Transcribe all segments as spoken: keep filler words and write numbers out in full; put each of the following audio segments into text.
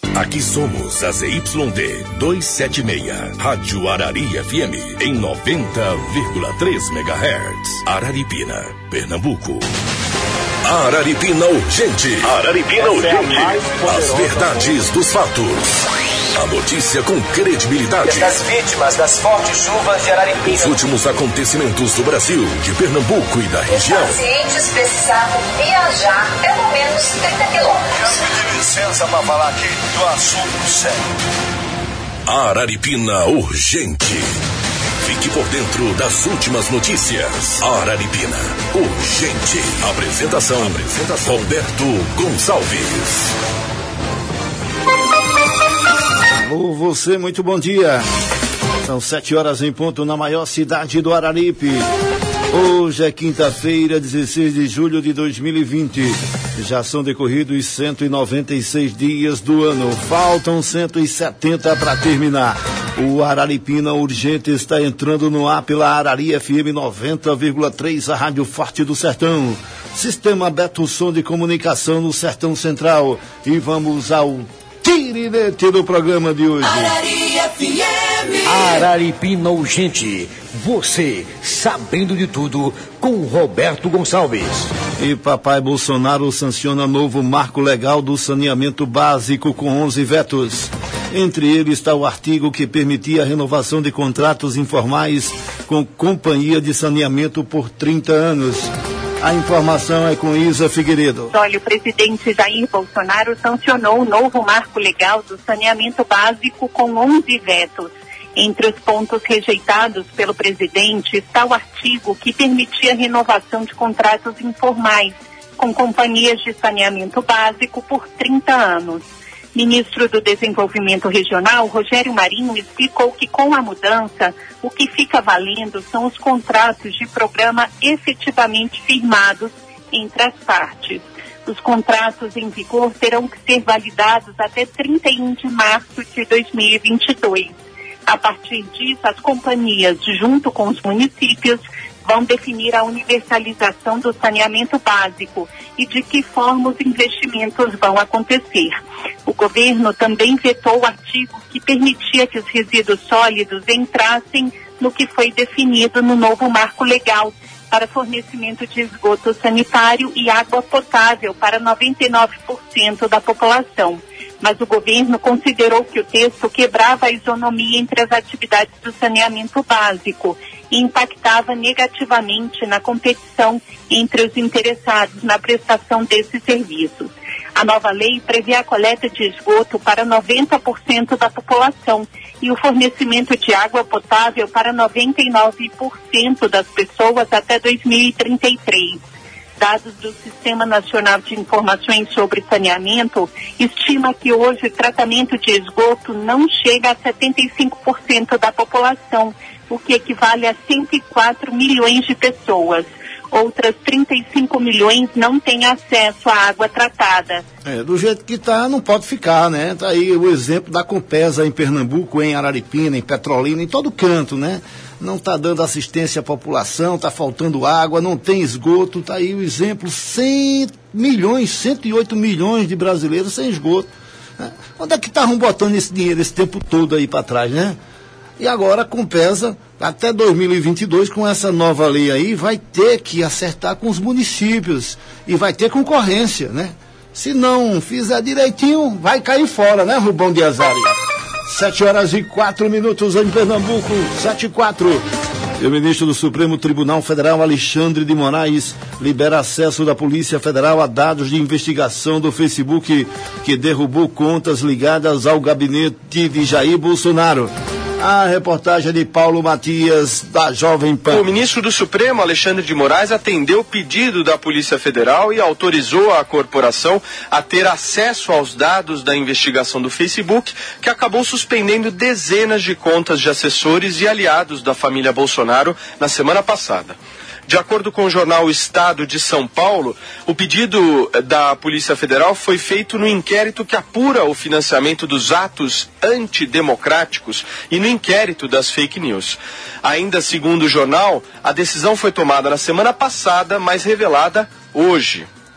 Aqui somos a Z Y D duzentos e setenta e seis, Rádio Arari F M, em noventa vírgula três megahertz. Araripina, Pernambuco. Araripina Urgente. Araripina Urgente. É As verdades dos fatos. A notícia com credibilidade. Das vítimas das fortes chuvas de Araripina. Os últimos acontecimentos do Brasil, de Pernambuco e da região. Os pacientes precisavam viajar pelo menos trinta quilômetros. Eu pedi licença para falar aqui do assunto sério. Araripina Urgente. Fique por dentro das últimas notícias. Araripina Urgente. Apresentação, Apresentação. Roberto Gonçalves. Alô, você, muito bom dia. São sete horas em ponto na maior cidade do Araripe. Hoje é quinta-feira, dezesseis de julho de dois mil e vinte. Já são decorridos cento e noventa e seis dias do ano. Faltam cento e setenta para terminar. O Araripina Urgente está entrando no ar pela Arari F M noventa vírgula três, a Rádio Forte do Sertão. Sistema Beto Som de Comunicação no Sertão Central. E vamos ao tirinete do programa de hoje. Arari F M. Araripina Urgente. Você sabendo de tudo com Roberto Gonçalves. E papai Bolsonaro sanciona novo marco legal do saneamento básico com onze vetos. Entre eles está o artigo que permitia a renovação de contratos informais com companhia de saneamento por trinta anos. A informação é com Isa Figueiredo. Olha, o presidente Jair Bolsonaro sancionou o novo marco legal do saneamento básico com onze vetos. Entre os pontos rejeitados pelo presidente está o artigo que permitia a renovação de contratos informais com companhias de saneamento básico por trinta anos. Ministro do Desenvolvimento Regional, Rogério Marinho, explicou que com a mudança, o que fica valendo são os contratos de programa efetivamente firmados entre as partes. Os contratos em vigor terão que ser validados até trinta e um de março de dois mil e vinte e dois. A partir disso, as companhias, junto com os municípios, vão definir a universalização do saneamento básico e de que forma os investimentos vão acontecer. O governo também vetou o artigo que permitia que os resíduos sólidos entrassem no que foi definido no novo marco legal para fornecimento de esgoto sanitário e água potável para noventa e nove por cento da população. Mas o governo considerou que o texto quebrava a isonomia entre as atividades do saneamento básico e impactava negativamente na competição entre os interessados na prestação desses serviços. A nova lei prevê a coleta de esgoto para noventa por cento da população e o fornecimento de água potável para noventa e nove por cento das pessoas até dois mil e trinta e três. Dados do Sistema Nacional de Informações sobre Saneamento estima que hoje o tratamento de esgoto não chega a setenta e cinco por cento da população, o que equivale a cento e quatro milhões de pessoas. Outras trinta e cinco milhões não têm acesso à água tratada. É, do jeito que está, não pode ficar, né? Tá aí o exemplo da Compesa em Pernambuco, em Araripina, em Petrolina, em todo canto, né? Não está dando assistência à população, está faltando água, não tem esgoto, está aí o exemplo, cem milhões, cento e oito milhões de brasileiros sem esgoto. Né? Onde é que estavam botando esse dinheiro esse tempo todo aí para trás, né? E agora a Compesa, até dois mil e vinte e dois, com essa nova lei aí, vai ter que acertar com os municípios e vai ter concorrência, né? Se não fizer direitinho, vai cair fora, né, Rubão de Azari? Sete horas e quatro minutos em Pernambuco, sete e quatro. E o ministro do Supremo Tribunal Federal, Alexandre de Moraes, libera acesso da Polícia Federal a dados de investigação do Facebook que derrubou contas ligadas ao gabinete de Jair Bolsonaro. A reportagem de Paulo Matias, da Jovem Pan. O ministro do Supremo, Alexandre de Moraes, atendeu o pedido da Polícia Federal e autorizou a corporação a ter acesso aos dados da investigação do Facebook, que acabou suspendendo dezenas de contas de assessores e aliados da família Bolsonaro na semana passada. De acordo com o jornal Estado de São Paulo, o pedido da Polícia Federal foi feito no inquérito que apura o financiamento dos atos antidemocráticos e no inquérito das fake news. Ainda segundo o jornal, a decisão foi tomada na semana passada, mas revelada hoje.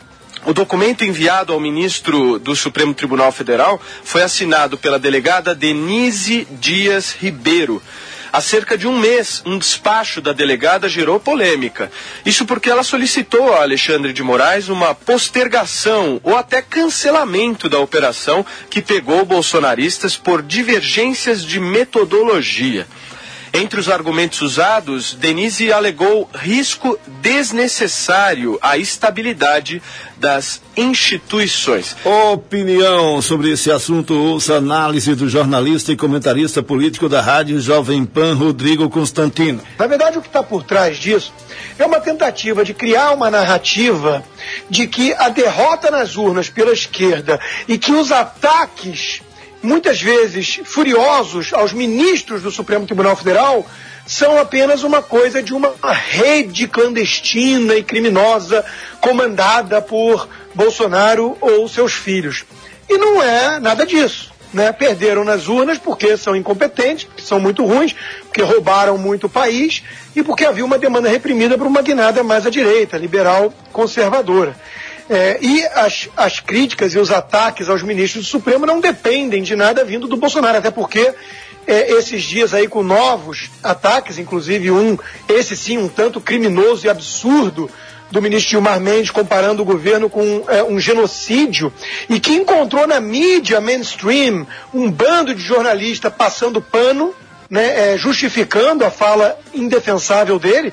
O documento enviado ao ministro do Supremo Tribunal Federal foi assinado pela delegada Denise Dias Ribeiro. Há cerca de um mês, um despacho da delegada gerou polêmica. Isso porque ela solicitou a Alexandre de Moraes uma postergação ou até cancelamento da operação que pegou bolsonaristas por divergências de metodologia. Entre os argumentos usados, Denise alegou risco desnecessário à estabilidade das instituições. Opinião sobre esse assunto, ouça a análise do jornalista e comentarista político da Rádio Jovem Pan, Rodrigo Constantino. Na verdade, o que está por trás disso é uma tentativa de criar uma narrativa de que a derrota nas urnas pela esquerda e que os ataques, muitas vezes furiosos, aos ministros do Supremo Tribunal Federal são apenas uma coisa de uma rede clandestina e criminosa comandada por Bolsonaro ou seus filhos. E não é nada disso, né? Perderam nas urnas porque são incompetentes, porque são muito ruins, porque roubaram muito o país e porque havia uma demanda reprimida por uma guinada mais à direita, liberal, conservadora. É, e as, as críticas e os ataques aos ministros do Supremo não dependem de nada vindo do Bolsonaro, até porque é, esses dias aí com novos ataques, inclusive um, esse sim, um tanto criminoso e absurdo, do ministro Gilmar Mendes comparando o governo com é, um genocídio, e que encontrou na mídia mainstream um bando de jornalistas passando pano, né, é, justificando a fala indefensável dele.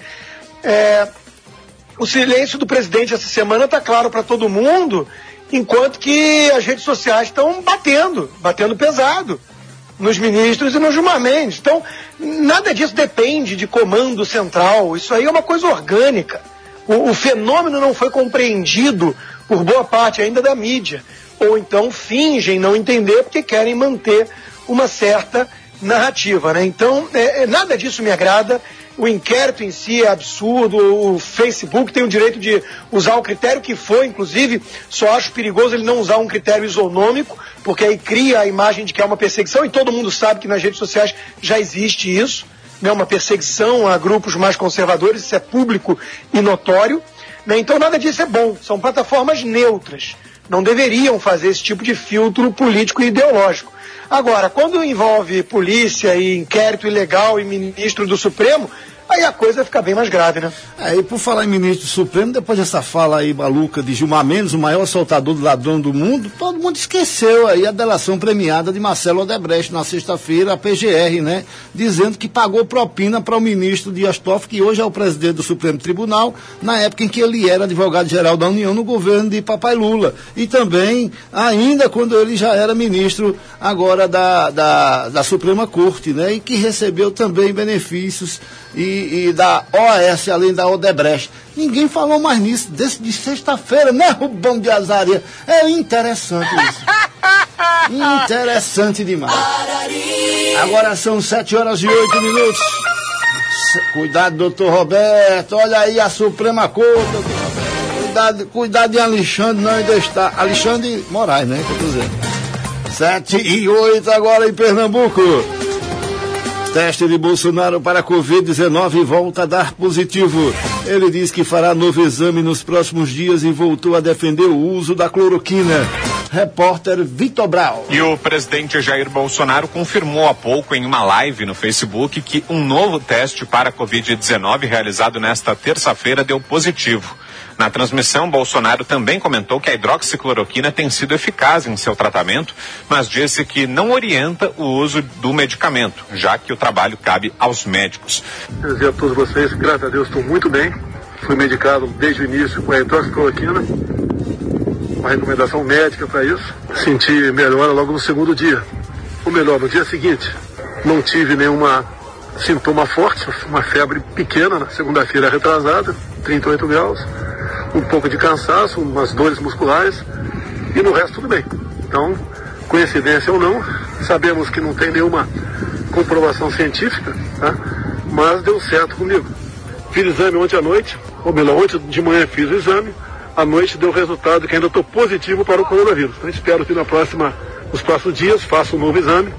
É, O silêncio do presidente essa semana está claro para todo mundo, enquanto que as redes sociais estão batendo, batendo pesado nos ministros e no Gilmar Mendes. Então, nada disso depende de comando central, isso aí é uma coisa orgânica. O, o fenômeno não foi compreendido por boa parte ainda da mídia, ou então fingem não entender porque querem manter uma certa narrativa, né? Então, é, nada disso me agrada. O inquérito em si é absurdo, o Facebook tem o direito de usar o critério que for, inclusive, só acho perigoso ele não usar um critério isonômico, porque aí cria a imagem de que é uma perseguição, e todo mundo sabe que nas redes sociais já existe isso, né, uma perseguição a grupos mais conservadores, isso é público e notório, né, então nada disso é bom, são plataformas neutras, não deveriam fazer esse tipo de filtro político e ideológico. Agora, quando envolve polícia e inquérito ilegal e ministro do Supremo, aí a coisa fica bem mais grave, né? É, e por falar em ministro do Supremo, depois dessa fala aí maluca de Gilmar Mendes, o maior assaltador do ladrão do mundo, todo mundo esqueceu aí a delação premiada de Marcelo Odebrecht na sexta-feira, a P G R, né? Dizendo que pagou propina para o ministro Dias Toffoli, que hoje é o presidente do Supremo Tribunal, na época em que ele era advogado-geral da União no governo de Papai Lula. E também, ainda quando ele já era ministro agora da, da, da Suprema Corte, né? E que recebeu também benefícios e, e da O A S, além da Odebrecht. Ninguém falou mais nisso, desse de sexta-feira, né, Rubão de Azaria? É interessante isso. Interessante demais. Agora são sete horas e oito minutos. Cuidado, doutor Roberto. Olha aí a Suprema Corte, doutor Roberto. Cuidado, cuidado de Alexandre, não ainda está. Alexandre Moraes, né, que eu tô dizendo. sete e oito agora em Pernambuco. Teste de Bolsonaro para a covid dezenove volta a dar positivo. Ele diz que fará novo exame nos próximos dias e voltou a defender o uso da cloroquina. Repórter Vitor Brau. E o presidente Jair Bolsonaro confirmou há pouco em uma live no Facebook que um novo teste para a covid dezenove realizado nesta terça-feira deu positivo. Na transmissão, Bolsonaro também comentou que a hidroxicloroquina tem sido eficaz em seu tratamento, mas disse que não orienta o uso do medicamento, já que o trabalho cabe aos médicos. Quero dizer a todos vocês, graças a Deus, estou muito bem. Fui medicado desde o início com a hidroxicloroquina, uma recomendação médica para isso. Senti melhora logo no segundo dia. Ou melhor, no dia seguinte. Não tive nenhuma sintoma forte, uma febre pequena na segunda-feira retrasada, trinta e oito graus. Um pouco de cansaço, umas dores musculares, e no resto tudo bem. Então, coincidência ou não, sabemos que não tem nenhuma comprovação científica, tá? Mas deu certo comigo. Fiz exame ontem à noite, ou melhor, ontem de manhã fiz o exame, à noite deu o resultado que ainda estou positivo para o coronavírus. Então espero que na próxima, nos próximos dias faça um novo exame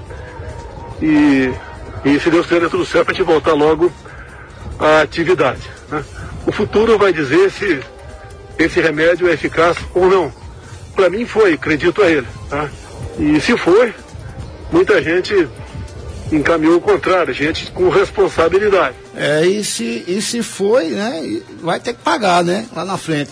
e, e se Deus quiser, der tudo certo para a gente voltar logo à atividade, né? O futuro vai dizer se esse remédio é eficaz ou não. Para mim foi, acredito a ele. Tá? E se foi, muita gente encaminhou o contrário, gente com responsabilidade. É, e se, e se foi, né, vai ter que pagar, né, lá na frente.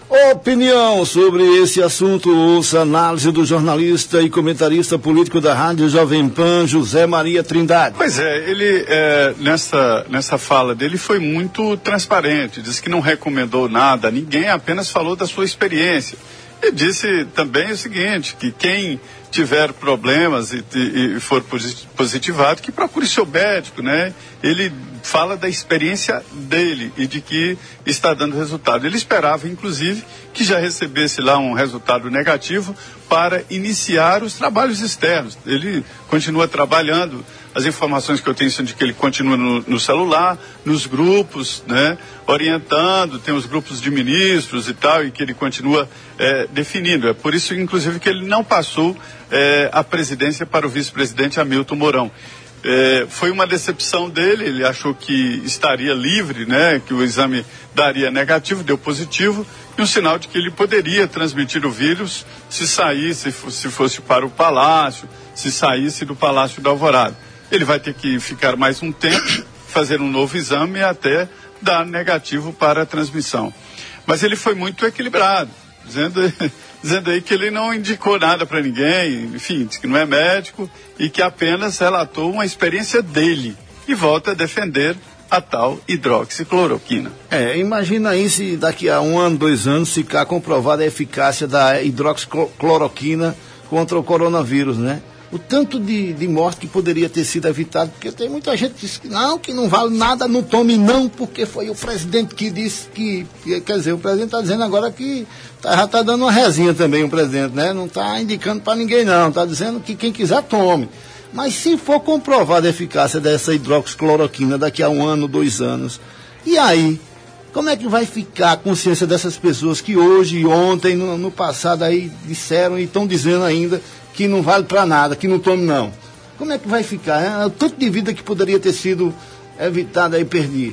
Opinião sobre esse assunto, ouça a análise do jornalista e comentarista político da Rádio Jovem Pan, José Maria Trindade. Pois é, ele, é, nessa, nessa fala dele, foi muito transparente, disse que não recomendou nada a ninguém, apenas falou da sua experiência. E disse também o seguinte, que quem tiver problemas e, e, e for positivado, que procure seu médico, né? Ele fala da experiência dele e de que está dando resultado. Ele esperava, inclusive, que já recebesse lá um resultado negativo para iniciar os trabalhos externos. Ele continua trabalhando. As informações que eu tenho são de que ele continua no, no celular, nos grupos, né, orientando, tem os grupos de ministros e tal, e que ele continua é, definindo. É por isso, inclusive, que ele não passou é, a presidência para o vice-presidente Hamilton Mourão. É, foi uma decepção dele, ele achou que estaria livre, né, que o exame daria negativo, deu positivo, e um sinal de que ele poderia transmitir o vírus se saísse, se fosse para o Palácio, se saísse do Palácio da Alvorada. Ele vai ter que ficar mais um tempo, fazer um novo exame até dar negativo para a transmissão. Mas ele foi muito equilibrado, dizendo, dizendo aí que ele não indicou nada para ninguém, enfim, disse que não é médico e que apenas relatou uma experiência dele e volta a defender a tal hidroxicloroquina. É, imagina aí se daqui a um ano, dois anos, ficar comprovada a eficácia da hidroxicloroquina contra o coronavírus, né? O tanto de, de morte que poderia ter sido evitado, porque tem muita gente que diz que não, que não vale nada, não tome não, porque foi o presidente que disse que, que quer dizer, o presidente está dizendo agora que tá, já está dando uma resinha também, o presidente, né? Não está indicando para ninguém não, está dizendo que quem quiser tome. Mas se for comprovada a eficácia dessa hidroxicloroquina daqui a um ano, dois anos, e aí, como é que vai ficar a consciência dessas pessoas que hoje e ontem, no, no passado aí, disseram e estão dizendo ainda que não vale para nada, que não tome não? Como é que vai ficar? É o tanto de vida que poderia ter sido evitado aí, perdi.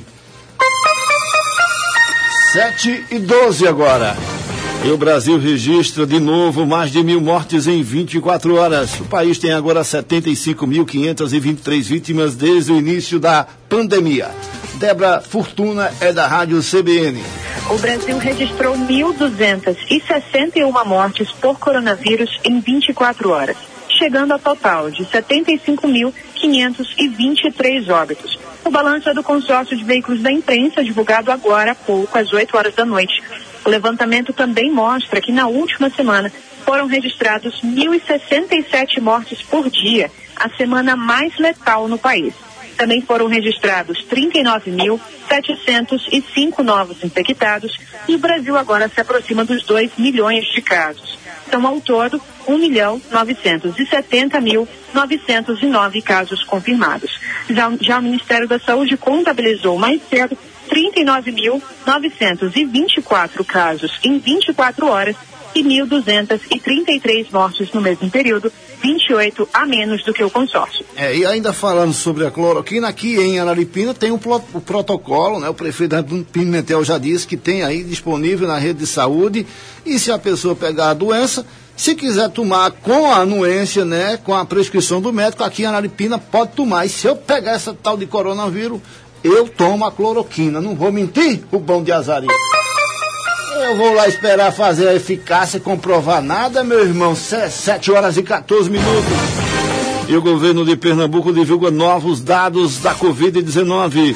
sete e doze agora. E o Brasil registra de novo mais de mil mortes em vinte e quatro horas. O país tem agora setenta e cinco mil quinhentas e vinte e três vítimas desde o início da pandemia. Débora Fortuna é da Rádio C B N. O Brasil registrou mil duzentas e sessenta e uma mortes por coronavírus em vinte e quatro horas, chegando ao total de setenta e cinco mil quinhentos e vinte e três óbitos. O balanço é do consórcio de veículos da imprensa, divulgado agora há pouco, às oito horas da noite. O levantamento também mostra que na última semana foram registrados mil e sessenta e sete mortes por dia, a semana mais letal no país. Também foram registrados trinta e nove mil setecentos e cinco novos infectados e o Brasil agora se aproxima dos dois milhões de casos. São ao todo um milhão novecentos e setenta mil novecentos e nove casos confirmados. Já, já o Ministério da Saúde contabilizou mais cedo trinta e nove mil novecentos e vinte e quatro casos em vinte e quatro horas e mil duzentas e trinta e três mortes no mesmo período, vinte e oito a menos do que o consórcio. É, e ainda falando sobre a cloroquina, aqui em Araripina tem um plo- o protocolo, né? O prefeito Pimentel já disse que tem aí disponível na rede de saúde, e se a pessoa pegar a doença, se quiser tomar com a anuência, né, com a prescrição do médico, aqui em Araripina pode tomar. E se eu pegar essa tal de coronavírus, eu tomo a cloroquina. Não vou mentir, o bom de Azaria. Eu vou lá esperar fazer a eficácia e comprovar nada, meu irmão. sete horas e quatorze minutos. E o governo de Pernambuco divulga novos dados da covid dezenove.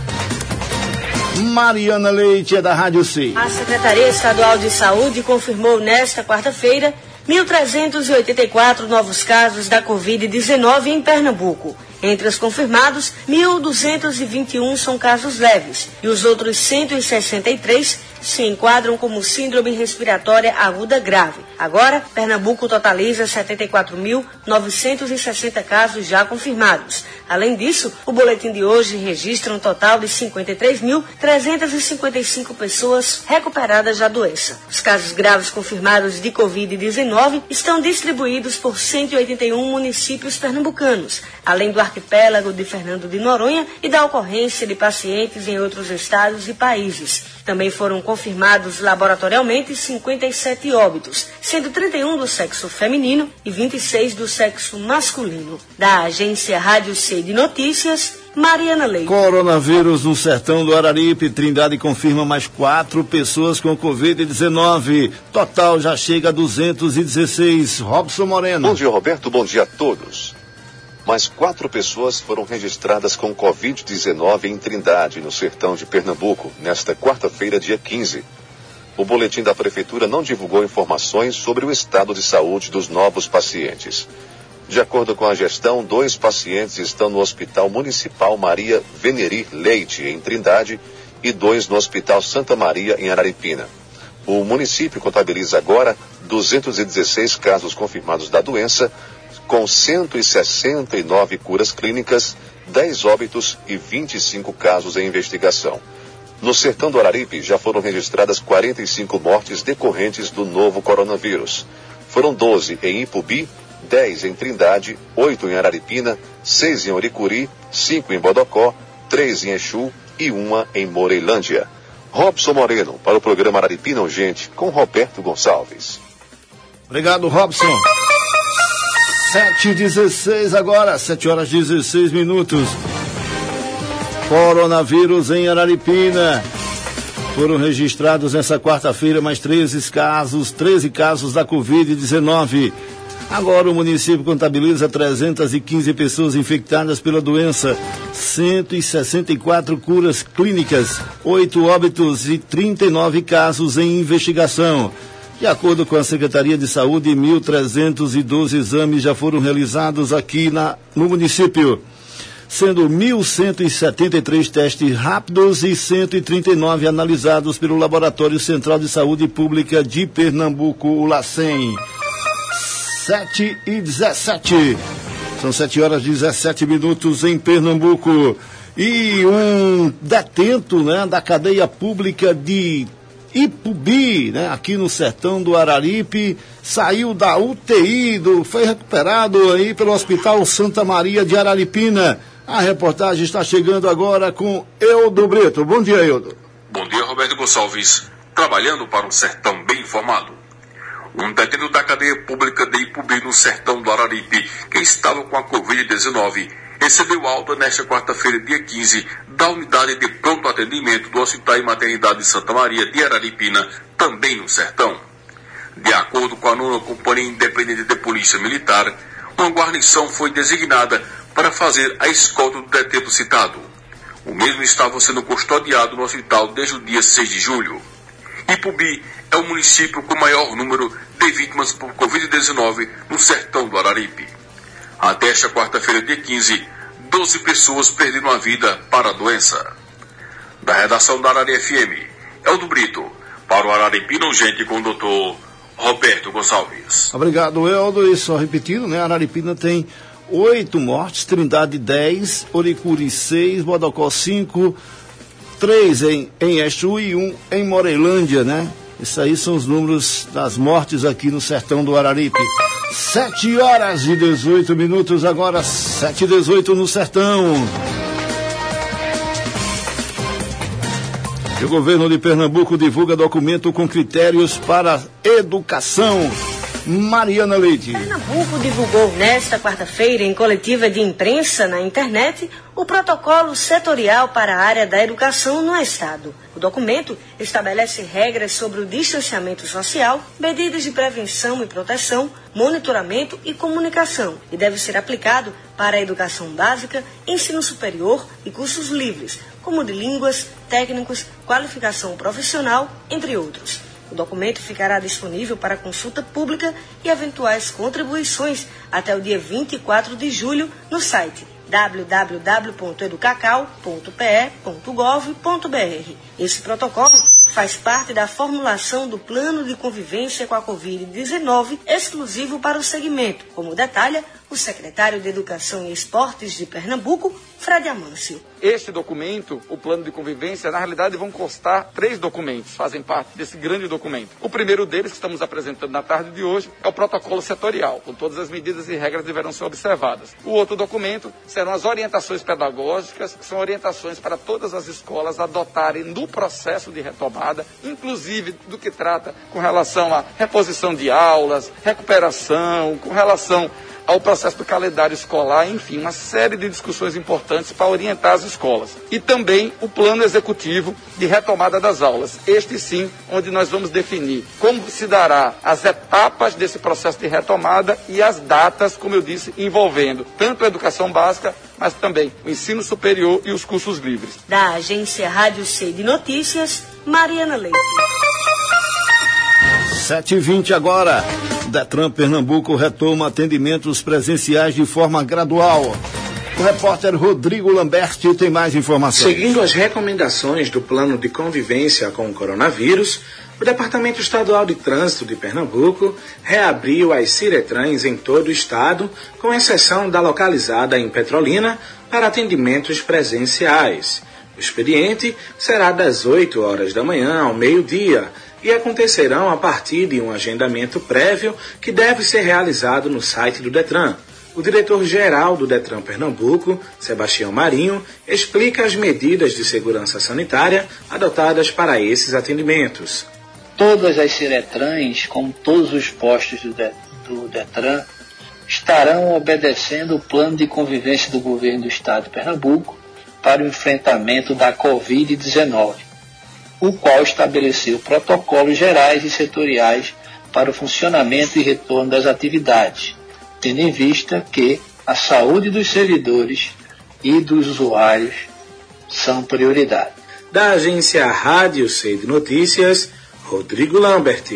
Mariana Leite é da Rádio C. A Secretaria Estadual de Saúde confirmou nesta quarta-feira mil trezentos e oitenta e quatro novos casos da covid dezenove em Pernambuco. Entre os confirmados, mil duzentos e vinte e um são casos leves e os outros cento e sessenta e três se enquadram como síndrome respiratória aguda grave. Agora, Pernambuco totaliza setenta e quatro mil novecentos e sessenta casos já confirmados. Além disso, o boletim de hoje registra um total de cinquenta e três mil trezentas e cinquenta e cinco pessoas recuperadas da doença. Os casos graves confirmados de covid dezenove estão distribuídos por cento e oitenta e um municípios pernambucanos, além do arquipélago de Fernando de Noronha e da ocorrência de pacientes em outros estados e países. Também foram confirmados confirmados laboratorialmente cinquenta e sete óbitos, sendo trinta e um do sexo feminino e vinte e seis do sexo masculino. Da agência Rádio C de Notícias, Mariana Leite. Coronavírus no sertão do Araripe. Trindade confirma mais quatro pessoas com covid dezenove. Total já chega a duzentos e dezesseis. Robson Moreno. Bom dia, Roberto. Bom dia a todos. Mais quatro pessoas foram registradas com covid dezenove em Trindade, no sertão de Pernambuco, nesta quarta-feira, dia quinze. O boletim da Prefeitura não divulgou informações sobre o estado de saúde dos novos pacientes. De acordo com a gestão, dois pacientes estão no Hospital Municipal Maria Venerir Leite, em Trindade, e dois no Hospital Santa Maria, em Araripina. O município contabiliza agora duzentos e dezesseis casos confirmados da doença, com cento e sessenta e nove curas clínicas, dez óbitos e vinte e cinco casos em investigação. No sertão do Araripe já foram registradas quarenta e cinco mortes decorrentes do novo coronavírus. Foram doze em Ipubi, dez em Trindade, oito em Araripina, seis em Oricuri, cinco em Bodocó, três em Exu e uma em Moreilândia. Robson Moreno, para o programa Araripina Urgente, com Roberto Gonçalves. Obrigado, Robson. sete e dezesseis agora, sete horas e dezesseis minutos. Coronavírus em Araripina. Foram registrados nessa quarta-feira mais treze casos, treze casos da covid dezenove. Agora o município contabiliza trezentas e quinze pessoas infectadas pela doença, cento e sessenta e quatro curas clínicas, oito óbitos e trinta e nove casos em investigação. De acordo com a Secretaria de Saúde, mil trezentos e doze exames já foram realizados aqui na, no município, sendo mil cento e setenta e três testes rápidos e cento e trinta e nove analisados pelo Laboratório Central de Saúde Pública de Pernambuco, o LACEN. sete e dezessete. São sete horas e dezessete minutos em Pernambuco. E um detento, né, da cadeia pública de Ipubi, né, aqui no sertão do Araripe, saiu da U T I, do, foi recuperado aí pelo Hospital Santa Maria de Araripina. A reportagem está chegando agora com Eudo Brito. Bom dia, Eudo. Bom dia, Roberto Gonçalves. Trabalhando para um sertão bem informado. Um detento da cadeia pública de Ipubi, no sertão do Araripe, que estava com a covid dezenove, recebeu alta nesta quarta-feira, dia quinze, da unidade de pronto atendimento do Hospital e Maternidade de Santa Maria de Araripina, também no sertão. De acordo com a nona Companhia Independente de Polícia Militar, uma guarnição foi designada para fazer a escolta do detento citado. O mesmo estava sendo custodiado no hospital desde o dia seis de julho. Ipubi é o município com maior número de vítimas por covid dezenove no sertão do Araripe. Até esta quarta-feira, dia quinze, doze pessoas perderam a vida para a doença. Da redação da Arari F M, Eldo Brito, para o Araripina Urgente com o doutor Roberto Gonçalves. Obrigado, Eldo. E só repetindo, né? Araripina tem oito mortes, Trindade dez, Oricuri seis, Bodocó cinco, três em, em Exu e um em Moreilândia, né? Esses aí são os números das mortes aqui no sertão do Araripe. sete horas e dezoito minutos agora, sete e dezoito no sertão. E o governo de Pernambuco divulga documento com critérios para educação. Mariana Leite. Pernambuco divulgou nesta quarta-feira, em coletiva de imprensa na internet, o protocolo setorial para a área da educação no estado. O documento estabelece regras sobre o distanciamento social, medidas de prevenção e proteção, monitoramento e comunicação, e deve ser aplicado para a educação básica, ensino superior e cursos livres, como de línguas, técnicos, qualificação profissional, entre outros. O documento ficará disponível para consulta pública e eventuais contribuições até o dia vinte e quatro de julho no site w w w ponto educacau ponto p e ponto gov ponto b r. Esse protocolo faz parte da formulação do Plano de Convivência com a covid dezenove exclusivo para o segmento, como detalha o o secretário de Educação e Esportes de Pernambuco, Fred Amâncio. Este documento, o plano de convivência, na realidade vão constar três documentos, fazem parte desse grande documento. O primeiro deles, que estamos apresentando na tarde de hoje, é o protocolo setorial, com todas as medidas e regras que deverão ser observadas. O outro documento serão as orientações pedagógicas, que são orientações para todas as escolas adotarem no processo de retomada, inclusive do que trata com relação à reposição de aulas, recuperação, com relação ao processo do calendário escolar, enfim, uma série de discussões importantes para orientar as escolas. E também o plano executivo de retomada das aulas. Este sim, onde nós vamos definir como se dará as etapas desse processo de retomada e as datas, como eu disse, envolvendo tanto a educação básica, mas também o ensino superior e os cursos livres. Da agência Rádio C de Notícias, Mariana Leite. sete e vinte agora. Detran Pernambuco retoma atendimentos presenciais de forma gradual. O repórter Rodrigo Lamberti tem mais informações. Seguindo as recomendações do plano de convivência com o coronavírus, o Departamento Estadual de Trânsito de Pernambuco reabriu as Ciretrans em todo o estado, com exceção da localizada em Petrolina, para atendimentos presenciais. O expediente será das oito horas da manhã ao meio-dia e acontecerão a partir de um agendamento prévio que deve ser realizado no site do Detran. O diretor-geral do Detran Pernambuco, Sebastião Marinho, explica as medidas de segurança sanitária adotadas para esses atendimentos. Todas as Ciretrans, como todos os postos do, de, do Detran, estarão obedecendo o plano de convivência do governo do estado de Pernambuco para o enfrentamento da covid dezenove, o qual estabeleceu protocolos gerais e setoriais para o funcionamento e retorno das atividades, tendo em vista que a saúde dos servidores e dos usuários são prioridade. Da agência Rádio C de Notícias, Rodrigo Lamberti.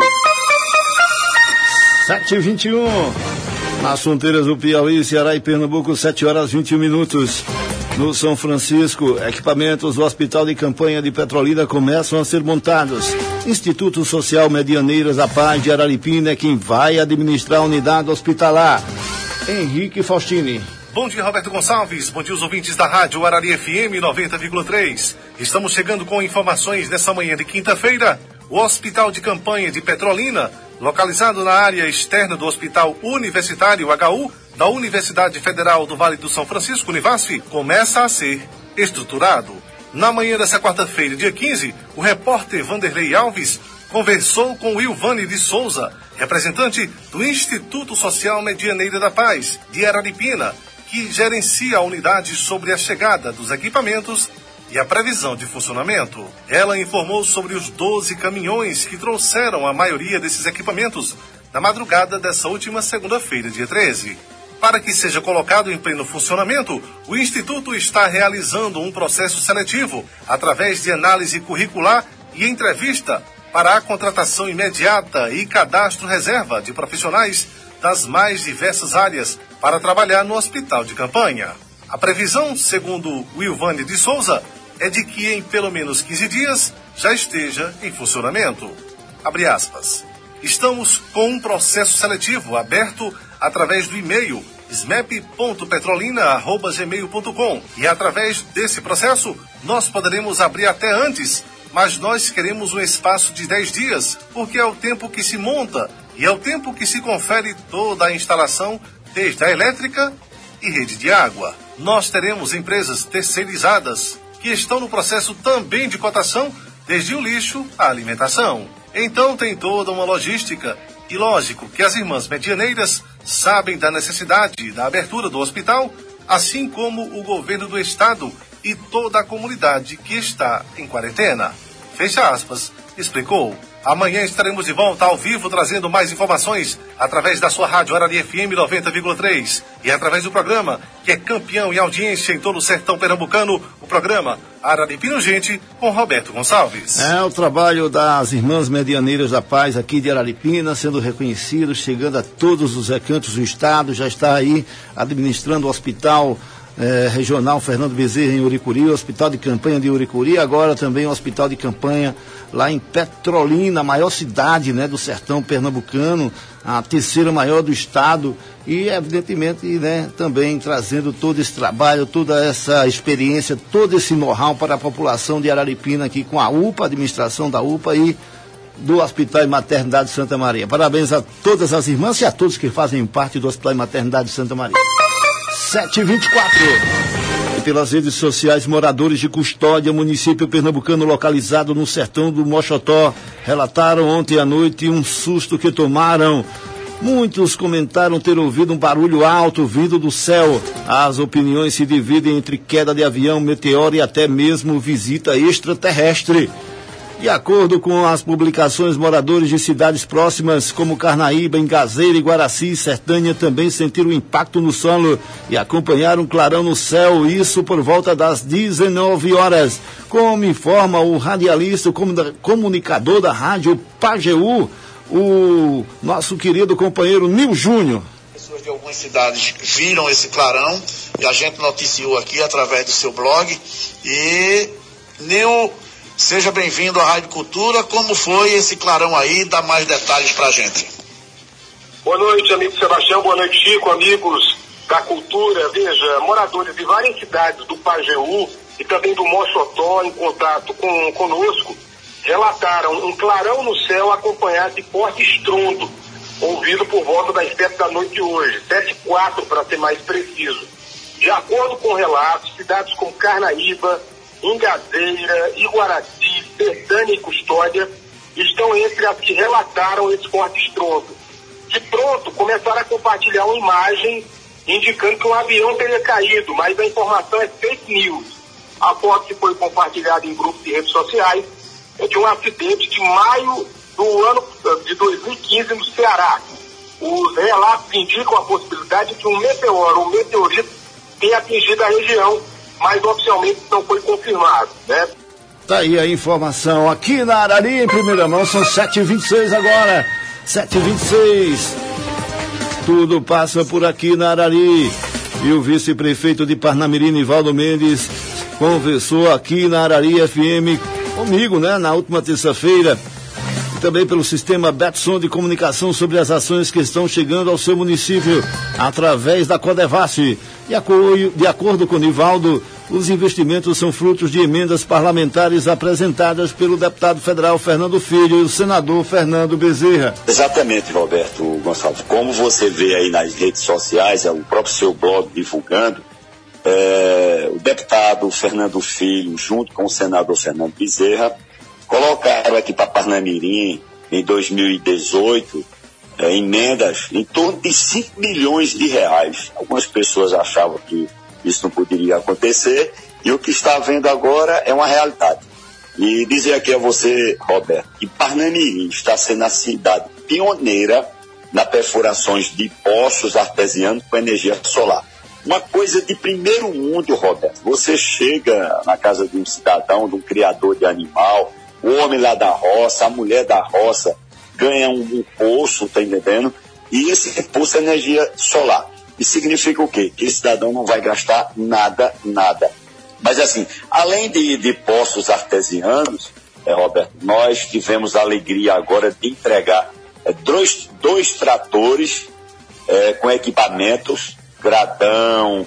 sete e vinte e um. Nas fronteiras do Piauí, Ceará e Pernambuco, sete horas e vinte e um minutos. No São Francisco, equipamentos do Hospital de Campanha de Petrolina começam a ser montados. Instituto Social Medianeiras da Paz de Araripina é quem vai administrar a unidade hospitalar. Henrique Faustini. Bom dia, Roberto Gonçalves. Bom dia, os ouvintes da Rádio Arari F M noventa vírgula três. Estamos chegando com informações nessa manhã de quinta-feira. O Hospital de Campanha de Petrolina, localizado na área externa do Hospital Universitário H U, da Universidade Federal do Vale do São Francisco, Univasf, começa a ser estruturado. Na manhã dessa quarta-feira, dia quinze, o repórter Vanderlei Alves conversou com Wilvane de Souza, representante do Instituto Social Medianeira da Paz, de Araripina, que gerencia a unidade sobre a chegada dos equipamentos e a previsão de funcionamento. Ela informou sobre os doze caminhões que trouxeram a maioria desses equipamentos na madrugada dessa última segunda-feira, dia treze. Para que seja colocado em pleno funcionamento, o Instituto está realizando um processo seletivo através de análise curricular e entrevista para a contratação imediata e cadastro reserva de profissionais das mais diversas áreas para trabalhar no hospital de campanha. A previsão, segundo Wilvane de Souza, é de que em pelo menos quinze dias já esteja em funcionamento. Abre aspas. Estamos com um processo seletivo aberto através do e-mail smep ponto petrolina arroba gmail ponto com e através desse processo nós poderemos abrir até antes, mas nós queremos um espaço de dez dias, porque é o tempo que se monta e é o tempo que se confere toda a instalação, desde a elétrica e rede de água. Nós teremos empresas terceirizadas que estão no processo também de cotação, desde o lixo à alimentação. Então tem toda uma logística e lógico que as irmãs medianeiras sabem da necessidade da abertura do hospital, assim como o governo do estado e toda a comunidade que está em quarentena. Fecha aspas, explicou. Amanhã estaremos de volta ao vivo trazendo mais informações através da sua rádio Arari F M noventa vírgula três e através do programa que é campeão em audiência em todo o sertão pernambucano, o programa Araripina Urgente com Roberto Gonçalves. É o trabalho das Irmãs Medianeiras da Paz aqui de Araripina, sendo reconhecido, chegando a todos os recantos do estado, já está aí administrando o hospital eh, Regional Fernando Bezerra em Uricuri, o Hospital de Campanha de Uricuri, agora também o Hospital de Campanha lá em Petrolina, a maior cidade, né, do sertão pernambucano, a terceira maior do estado, e evidentemente, né, também trazendo todo esse trabalho, toda essa experiência, todo esse know-how para a população de Araripina aqui com a U P A, a administração da U P A e do Hospital e Maternidade Santa Maria. Parabéns a todas as irmãs e a todos que fazem parte do Hospital e Maternidade Santa Maria. sete e vinte e quatro. E pelas redes sociais, moradores de Custódia, município pernambucano localizado no sertão do Moxotó, relataram ontem à noite um susto que tomaram. Muitos comentaram ter ouvido um barulho alto vindo do céu. As opiniões se dividem entre queda de avião, meteoro e até mesmo visita extraterrestre. De acordo com as publicações, moradores de cidades próximas como Carnaíba, Engazeira e Guaraci, Sertânia, também sentiram o impacto no solo e acompanharam um clarão no céu, isso por volta das dezenove horas. Como informa o radialista, o comunicador da rádio Pajeú, o nosso querido companheiro Nil Júnior. Pessoas de algumas cidades viram esse clarão e a gente noticiou aqui através do seu blog. E Nil, seja bem-vindo à Rádio Cultura. Como foi esse clarão aí? Dá mais detalhes pra gente. Boa noite, amigo Sebastião. Boa noite, Chico, amigos da Cultura. Veja, moradores de várias cidades do Pajeú e também do Moxotó, em contato com, conosco, relataram um clarão no céu acompanhado de forte estrondo, ouvido por volta das sete da noite de hoje, sete e quatro para ser mais preciso. De acordo com relatos, cidades como Carnaíba, Engazeira, Iguaraci, Sertânia e Custódia estão entre as que relataram esse forte estrondo. De pronto, começaram a compartilhar uma imagem indicando que um avião teria caído, mas a informação é fake news. A foto que foi compartilhada em grupos de redes sociais é de um acidente de maio do ano de dois mil e quinze no Ceará. Os relatos indicam a possibilidade de um meteoro, um meteorito, tenha atingido a região, mas oficialmente não foi confirmado, né? Tá aí a informação aqui na Arari, em primeira mão, são sete e vinte e seis agora, sete e vinte e seis. Tudo passa por aqui na Arari. E o vice-prefeito de Parnamirim, Nivaldo Mendes, conversou aqui na Arari F M comigo, né, na última terça-feira, e também pelo sistema Betson de comunicação sobre as ações que estão chegando ao seu município através da Codevasf. De acordo com Nivaldo, os investimentos são frutos de emendas parlamentares apresentadas pelo deputado federal Fernando Filho e o senador Fernando Bezerra. Exatamente, Roberto Gonçalves. Como você vê aí nas redes sociais, é o próprio seu blog divulgando, é, o deputado Fernando Filho, junto com o senador Fernando Bezerra, colocaram aqui para Parnamirim, em dois mil e dezoito, É, emendas em torno de cinco milhões de reais. Algumas pessoas achavam que isso não poderia acontecer e o que está havendo agora é uma realidade. E dizer aqui a você, Roberto, que Parnamirim está sendo a cidade pioneira na perfurações de poços artesianos com energia solar. Uma coisa de primeiro mundo, Roberto. Você chega na casa de um cidadão, de um criador de animal, o homem lá da roça, a mulher da roça, ganha um, um poço, tá entendendo? E esse poço é energia solar. E significa o quê? Que esse cidadão não vai gastar nada, nada. Mas assim, além de, de poços artesianos, é, Roberto, nós tivemos a alegria agora de entregar é, dois, dois tratores é, com equipamentos, gradão,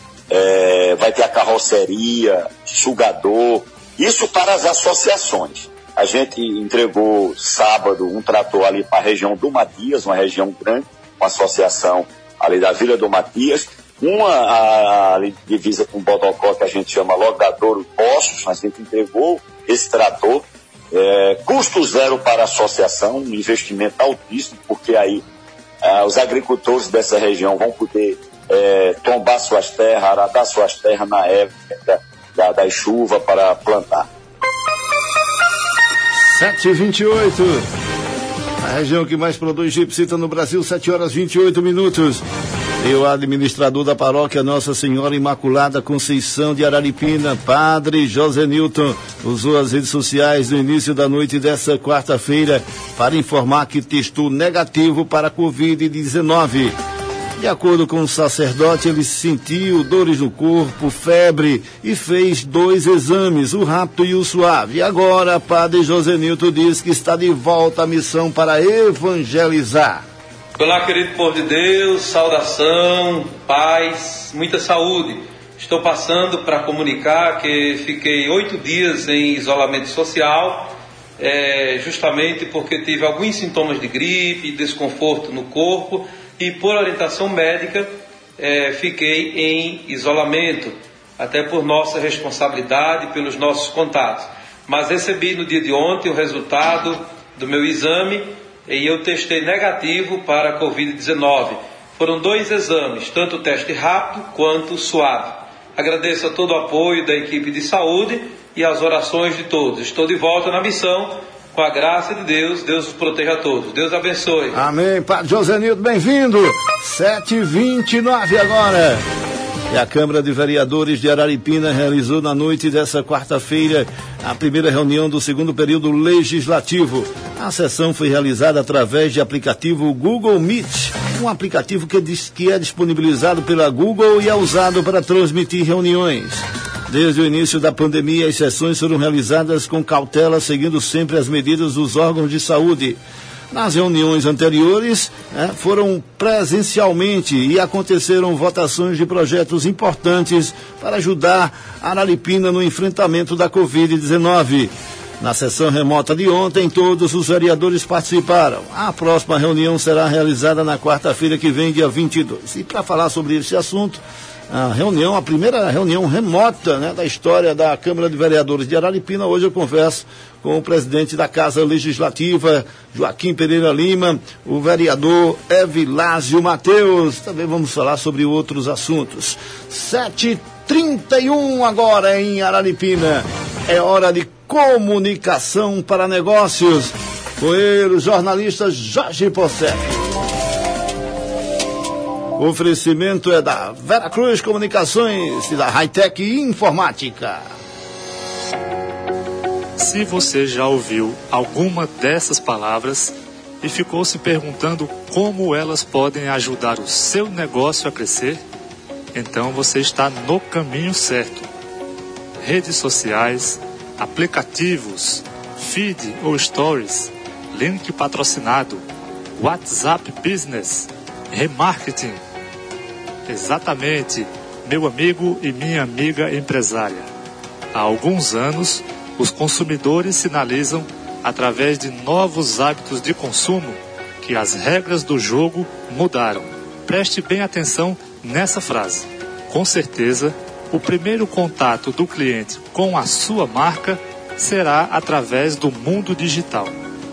é, vai ter a carroceria, sugador, isso para as associações. A gente entregou sábado um trator ali para a região do Matias, uma região grande, uma associação ali da Vila do Matias, uma a, a divisa com Bodocó, que a gente chama Logadouro Poços, a gente entregou esse trator, é, custo zero para a associação, um investimento altíssimo, porque aí ah, os agricultores dessa região vão poder é, tombar suas terras, aradar suas terras na época da, da chuva para plantar. sete e vinte e oito. A região que mais produz gipsita no Brasil, sete horas e vinte e oito minutos. E o administrador da paróquia Nossa Senhora Imaculada Conceição de Araripina, Padre José Newton, usou as redes sociais no início da noite dessa quarta-feira para informar que testou negativo para a covid dezenove. De acordo com o sacerdote, ele sentiu dores no corpo, febre e fez dois exames, o rápido e o suave. E agora, padre Josenilton diz que está de volta à missão para evangelizar. Olá, querido povo de Deus, saudação, paz, muita saúde. Estou passando para comunicar que fiquei oito dias em isolamento social, é, justamente porque tive alguns sintomas de gripe, desconforto no corpo e por orientação médica é, fiquei em isolamento, até por nossa responsabilidade, pelos nossos contatos. Mas recebi no dia de ontem o resultado do meu exame e eu testei negativo para a covid dezenove. Foram dois exames, tanto o teste rápido quanto o suave. Agradeço a todo o apoio da equipe de saúde e as orações de todos. Estou de volta na missão, com a graça de Deus. Deus os proteja a todos. Deus abençoe. Amém. Padre Josenilton, bem-vindo. sete e vinte e nove agora. E a Câmara de Vereadores de Araripina realizou na noite dessa quarta-feira a primeira reunião do segundo período legislativo. A sessão foi realizada através de aplicativo Google Meet, um aplicativo que, diz, que é disponibilizado pela Google e é usado para transmitir reuniões. Desde o início da pandemia, as sessões foram realizadas com cautela, seguindo sempre as medidas dos órgãos de saúde. Nas reuniões anteriores, né, foram presencialmente e aconteceram votações de projetos importantes para ajudar a Araripina no enfrentamento da covid dezenove. Na sessão remota de ontem, todos os vereadores participaram. A próxima reunião será realizada na quarta-feira que vem, dia vinte e dois. E para falar sobre esse assunto, a reunião, a primeira reunião remota, né, da história da Câmara de Vereadores de Araripina, hoje eu converso com o presidente da Casa Legislativa, Joaquim Pereira Lima, o vereador Evilásio Mateus. Também vamos falar sobre outros assuntos. sete e trinta e um agora em Araripina. É hora de comunicação para negócios. Com ele, o jornalista Jorge Possetti. O oferecimento é da Veracruz Comunicações e da Hightech Informática. Se você já ouviu alguma dessas palavras e ficou se perguntando como elas podem ajudar o seu negócio a crescer, então você está no caminho certo. Redes sociais, aplicativos, feed ou stories, link patrocinado, WhatsApp Business, remarketing. Exatamente, meu amigo e minha amiga empresária. Há alguns anos, os consumidores sinalizam, através de novos hábitos de consumo, que as regras do jogo mudaram. Preste bem atenção nessa frase. Com certeza, o primeiro contato do cliente com a sua marca será através do mundo digital.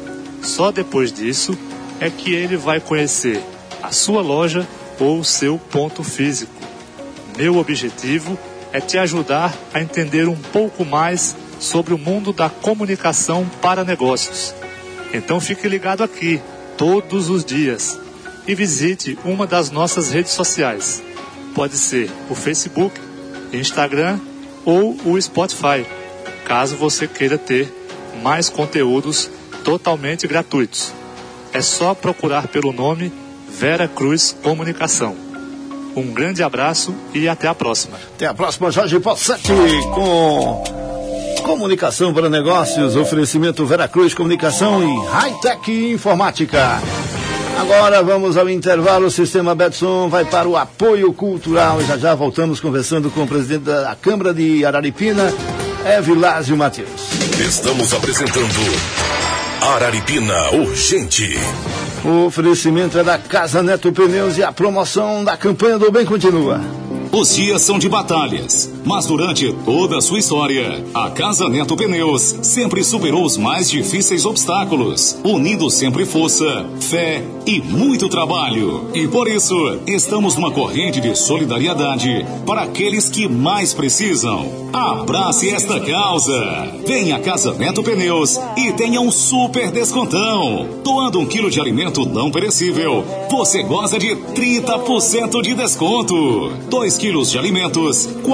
Só depois disso é que ele vai conhecer a sua loja ou o seu ponto físico. Meu objetivo é te ajudar a entender um pouco mais sobre o mundo da comunicação para negócios. Então fique ligado aqui, todos os dias, e visite uma das nossas redes sociais. Pode ser o Facebook, Instagram ou o Spotify, caso você queira ter mais conteúdos totalmente gratuitos. É só procurar pelo nome Veracruz Comunicação. Um grande abraço e até a próxima. Até a próxima, Jorge Possetti, com comunicação para negócios, oferecimento Veracruz Comunicação e Hightech Informática. Agora vamos ao intervalo. O Sistema Betson vai para o apoio cultural. Já já voltamos conversando com o presidente da Câmara de Araripina, Evilásio Mateus. Estamos apresentando Araripina Urgente. O oferecimento é da Casa Neto Pneus e a promoção da campanha do bem continua. Os dias são de batalhas, mas durante toda a sua história, a Casa Neto Pneus sempre superou os mais difíceis obstáculos, unindo sempre força, fé e muito trabalho. E por isso, estamos numa corrente de solidariedade para aqueles que mais precisam. Abrace esta causa. Venha à Casa Neto Pneus e tenha um super descontão. Doando um quilo de alimento não perecível, você goza de trinta por cento de desconto. Dois quilos de alimentos, quarenta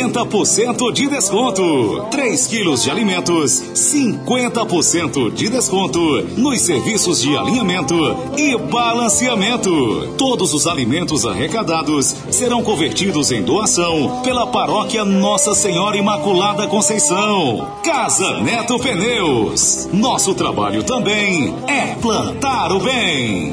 cinquenta por cento de desconto. três quilos de alimentos, cinquenta por cento de desconto nos serviços de alinhamento e balanceamento. Todos os alimentos arrecadados serão convertidos em doação pela Paróquia Nossa Senhora Imaculada Conceição. Casa Neto Pneus. Nosso trabalho também é plantar o bem.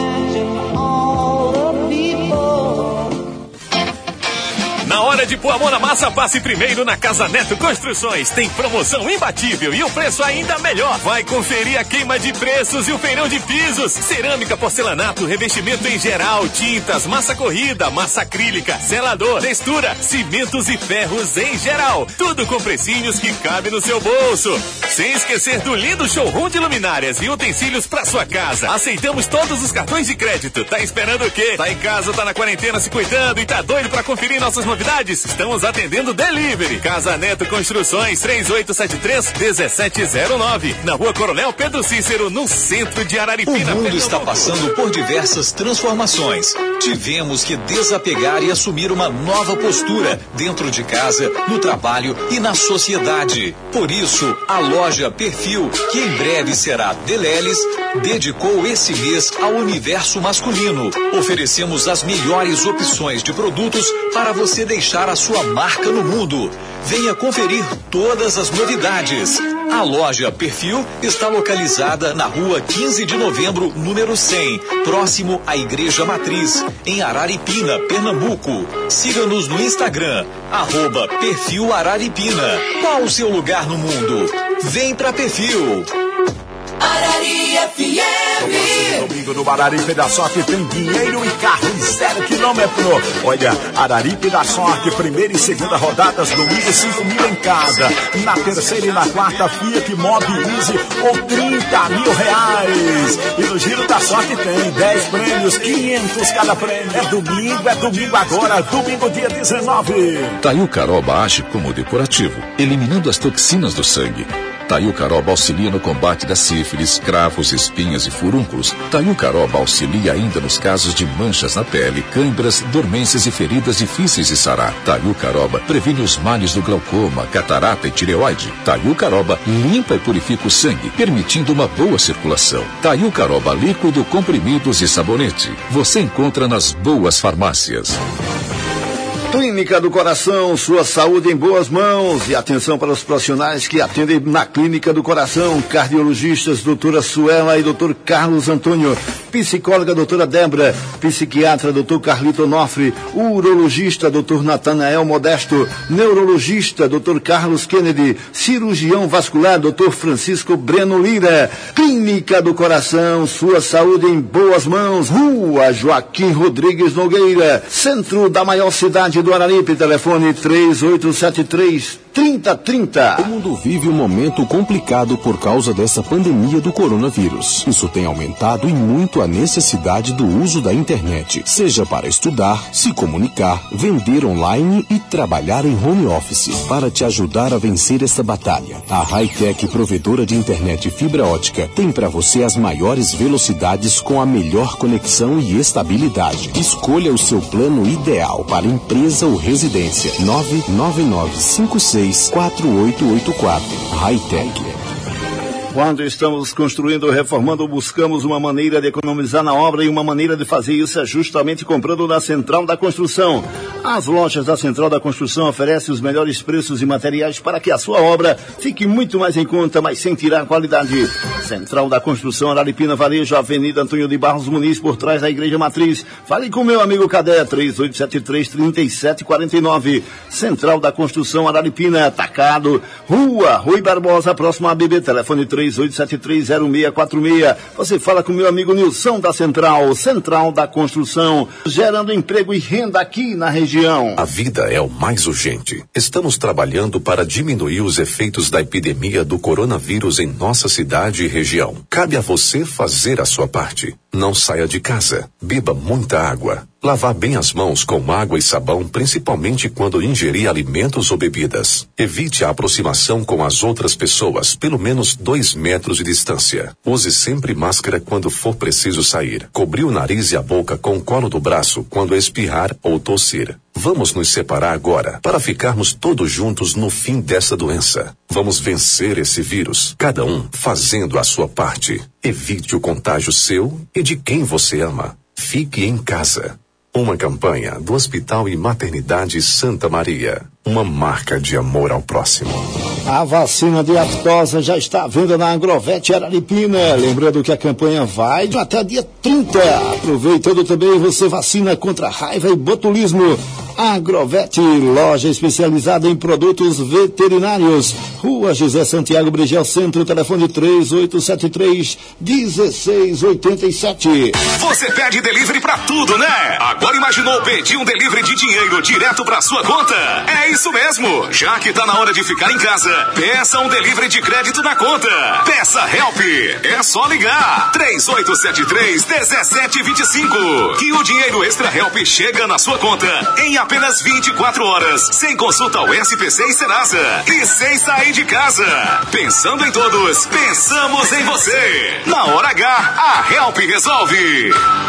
Na hora de pôr a mão na massa, passe primeiro na Casa Neto Construções. Tem promoção imbatível e o preço ainda melhor. Vai conferir a queima de preços e o feirão de pisos. Cerâmica, porcelanato, revestimento em geral, tintas, massa corrida, massa acrílica, selador, textura, cimentos e ferros em geral. Tudo com precinhos que cabe no seu bolso. Sem esquecer do lindo showroom de luminárias e utensílios para sua casa. Aceitamos todos os cartões de crédito. Tá esperando o quê? Tá em casa, tá na quarentena se cuidando e tá doido para conferir nossas novidades? Estamos atendendo delivery. Casa Neto Construções, três oito sete três, um sete zero nove. Na Rua Coronel Pedro Cícero, no centro de Araripina. O mundo está passando por diversas transformações. Tivemos que desapegar e assumir uma nova postura dentro de casa, no trabalho e na sociedade. Por isso, a loja Perfil, que em breve será Deleles, dedicou esse mês ao universo masculino. Oferecemos as melhores opções de produtos para você deixar a sua marca no mundo. Venha conferir todas as novidades. A loja Perfil está localizada na rua quinze de novembro, número cem, próximo à Igreja Matriz, em Araripina, Pernambuco. Siga-nos no Instagram, arroba Perfil Araripina. Qual o seu lugar no mundo? Vem pra Perfil. Arari F M. Domingo no Araripe da Sorte tem dinheiro e carro em zero quilômetro. Olha, Araripe da Sorte, primeira e segunda rodadas, domingo cinco mil em cada. Na terceira e na quarta, Fiat Mobi Easy ou trinta mil reais. E no Giro da Sorte tem dez prêmios, quinhentos cada prêmio. É domingo, é domingo agora, domingo dia dezenove. Taiucaroba age como depurativo, eliminando as toxinas do sangue. Taiucaroba auxilia no combate da sífilis, cravos, espinhas e furúnculos. Taiucaroba auxilia ainda nos casos de manchas na pele, câimbras, dormências e feridas difíceis de sarar. Taiucaroba previne os males do glaucoma, catarata e tireoide. Taiucaroba limpa e purifica o sangue, permitindo uma boa circulação. Taiucaroba líquido, comprimidos e sabonete. Você encontra nas boas farmácias. Clínica do Coração, sua saúde em boas mãos. E atenção para os profissionais que atendem na Clínica do Coração: cardiologistas, doutora Suela e doutor Carlos Antônio, psicóloga, doutora Débora, psiquiatra, doutor Carlito Onofre, urologista, doutor Natanael Modesto, neurologista, doutor Carlos Kennedy, cirurgião vascular, doutor Francisco Breno Lira. Clínica do Coração, sua saúde em boas mãos. Rua Joaquim Rodrigues Nogueira, centro da maior cidade do Araripe. Telefone três oito sete três, trinta trinta. O mundo vive um momento complicado por causa dessa pandemia do coronavírus. Isso tem aumentado e muito a necessidade do uso da internet, seja para estudar, se comunicar, vender online e trabalhar em home office. Para te ajudar a vencer essa batalha, a Hightech, provedora de internet fibra ótica, tem para você as maiores velocidades com a melhor conexão e estabilidade. Escolha o seu plano ideal para empresa ou residência. nove nove nove cinco seis quatro oito oito quatro. Hightech. Quando estamos construindo ou reformando, buscamos uma maneira de economizar na obra, e uma maneira de fazer isso é justamente comprando na Central da Construção. As lojas da Central da Construção oferecem os melhores preços e materiais para que a sua obra fique muito mais em conta, mas sem tirar a qualidade. Central da Construção, Araripina, Varejo, Avenida Antônio de Barros Muniz, por trás da Igreja Matriz. Fale com meu amigo Cadê, três oito sete três, três sete quatro nove. Central da Construção, Araripina, Atacado, Rua Rui Barbosa, próximo a B B, telefone três oito sete três, zero seis quatro seis. Você fala com meu amigo Nilson da Central, Central da Construção, gerando emprego e renda aqui na região. A vida é o mais urgente. Estamos trabalhando para diminuir os efeitos da epidemia do coronavírus em nossa cidade e região. Cabe a você fazer a sua parte. Não saia de casa. Beba muita água. Lavar bem as mãos com água e sabão, principalmente quando ingerir alimentos ou bebidas. Evite a aproximação com as outras pessoas, pelo menos dois metros de distância. Use sempre máscara quando for preciso sair. Cobrir o nariz e a boca com o colo do braço quando espirrar ou tossir. Vamos nos separar agora para ficarmos todos juntos no fim dessa doença. Vamos vencer esse vírus, cada um fazendo a sua parte. Evite o contágio seu e de quem você ama. Fique em casa. Uma campanha do Hospital e Maternidade Santa Maria. Uma marca de amor ao próximo. A vacina de aftosa já está à venda na Agrovet Araripina. Lembrando que a campanha vai até dia trinta. Aproveitando também, você vacina contra raiva e botulismo. Agrovet, loja especializada em produtos veterinários. Rua José Santiago Brigel Centro, telefone três oito sete três, um seis oito sete. Você pede delivery pra tudo, né? Agora imaginou pedir um delivery de dinheiro direto pra sua conta? É isso mesmo! Já que tá na hora de ficar em casa, peça um delivery de crédito na conta. Peça Help! É só ligar três oito sete três, um sete dois cinco que o dinheiro extra Help chega na sua conta em apenas vinte e quatro horas, sem consulta ao S P C e Serasa e sem sair de casa. Pensando em todos, pensamos em você. Na hora H, a Help resolve.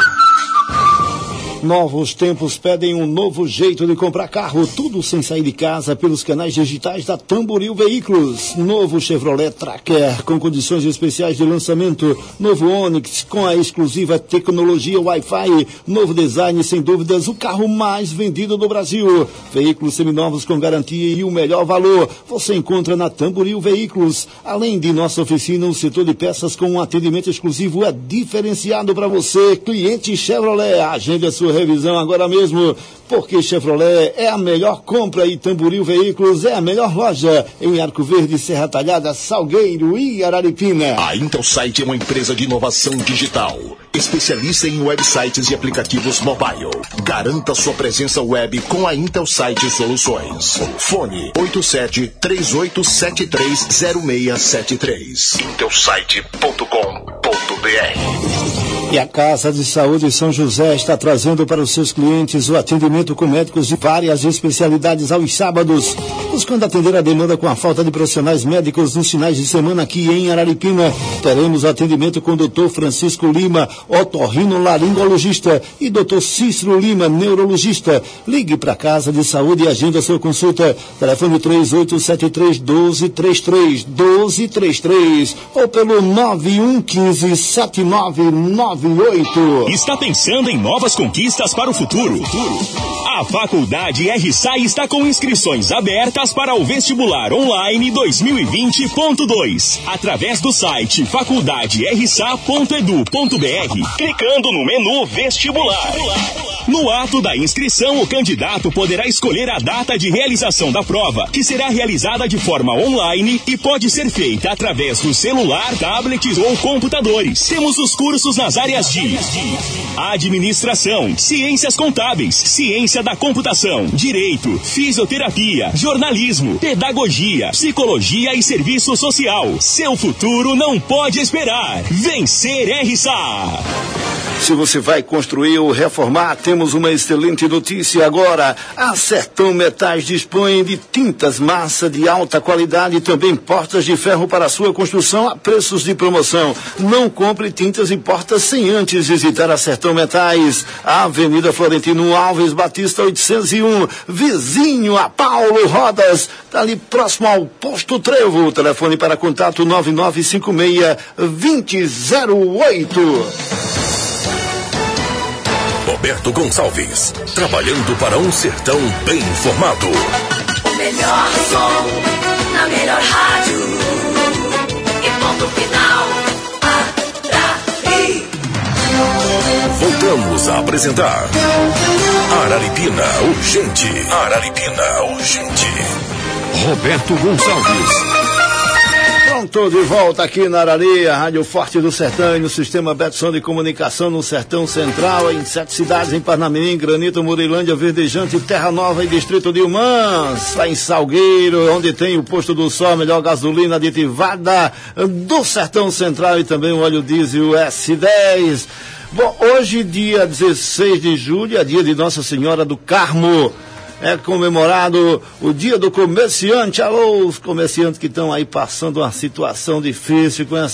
Novos tempos pedem um novo jeito de comprar carro, tudo sem sair de casa pelos canais digitais da Tamboril Veículos. Novo Chevrolet Tracker com condições especiais de lançamento, novo Onix com a exclusiva tecnologia Wi-Fi, novo design, sem dúvidas, o carro mais vendido do Brasil. Veículos seminovos com garantia e o melhor valor você encontra na Tamboril Veículos. Além de nossa oficina, o setor de peças com um atendimento exclusivo é diferenciado para você, cliente Chevrolet. Agende a sua revisão agora mesmo, porque Chevrolet é a melhor compra e Tamboril Veículos é a melhor loja em Arco Verde, Serra Talhada, Salgueiro e Araripina. A Intelsite é uma empresa de inovação digital, especialista em websites e aplicativos mobile. Garanta sua presença web com a Intelsite Soluções. Fone oito sete três oito sete três zero seis sete três. intelsite ponto com ponto b r. E a Casa de Saúde São José está trazendo para os seus clientes o atendimento com médicos de várias especialidades aos sábados, buscando atender a demanda com a falta de profissionais médicos nos finais de semana aqui em Araripina. Teremos atendimento com o doutor Francisco Lima, otorrinolaringologista, e doutor Cícero Lima, neurologista. Ligue para a Casa de Saúde e agenda sua consulta. Telefone três oito sete três, um dois três três, um dois três três ou pelo nove um um cinco, sete nove nove oito. Está pensando em novas conquistas para o futuro? A Faculdade R S A está com inscrições abertas para o vestibular online dois mil e vinte ponto dois, através do site faculdade r s a ponto edu ponto b r, clicando no menu vestibular. No ato da inscrição, o candidato poderá escolher a data de realização da prova, que será realizada de forma online e pode ser feita através do celular, tablets ou computadores. Temos os cursos nas áreas de administração, ciências contábeis, ciência da computação, direito, fisioterapia, jornalismo, pedagogia, psicologia e serviço social. Seu futuro não pode esperar. Vencer R S A. Se você vai construir ou reformar, temos uma excelente notícia agora. A Sertão Metais dispõe de tintas massa de alta qualidade e também portas de ferro para sua construção a preços de promoção. Não compre tintas e portas sem antes visitar a Sertão Metais. A Avenida Florentino Alves Batista oitocentos e um, vizinho a Paulo Rodas, tá ali próximo ao Posto Trevo. Telefone para contato nove nove cinco seis, dois zero zero oito. Roberto Gonçalves, trabalhando para um sertão bem informado. O melhor som, na melhor rádio. E ponto final, Arari. Voltamos a apresentar Araripina Urgente. Araripina Urgente. Roberto Gonçalves. Pronto, de volta aqui na Arari, a Rádio Forte do Sertão e no Sistema Betson de Comunicação no Sertão Central, em sete cidades, em Parnamirim, Granito, Murilândia, Verdejante, Terra Nova e Distrito de Humãs, lá em Salgueiro, onde tem o Posto do Sol, a melhor gasolina aditivada do Sertão Central e também o óleo diesel S dez. Bom, hoje, dia dezesseis de julho, é dia de Nossa Senhora do Carmo. É comemorado o dia do comerciante. Alô, os comerciantes que estão aí passando uma situação difícil com essa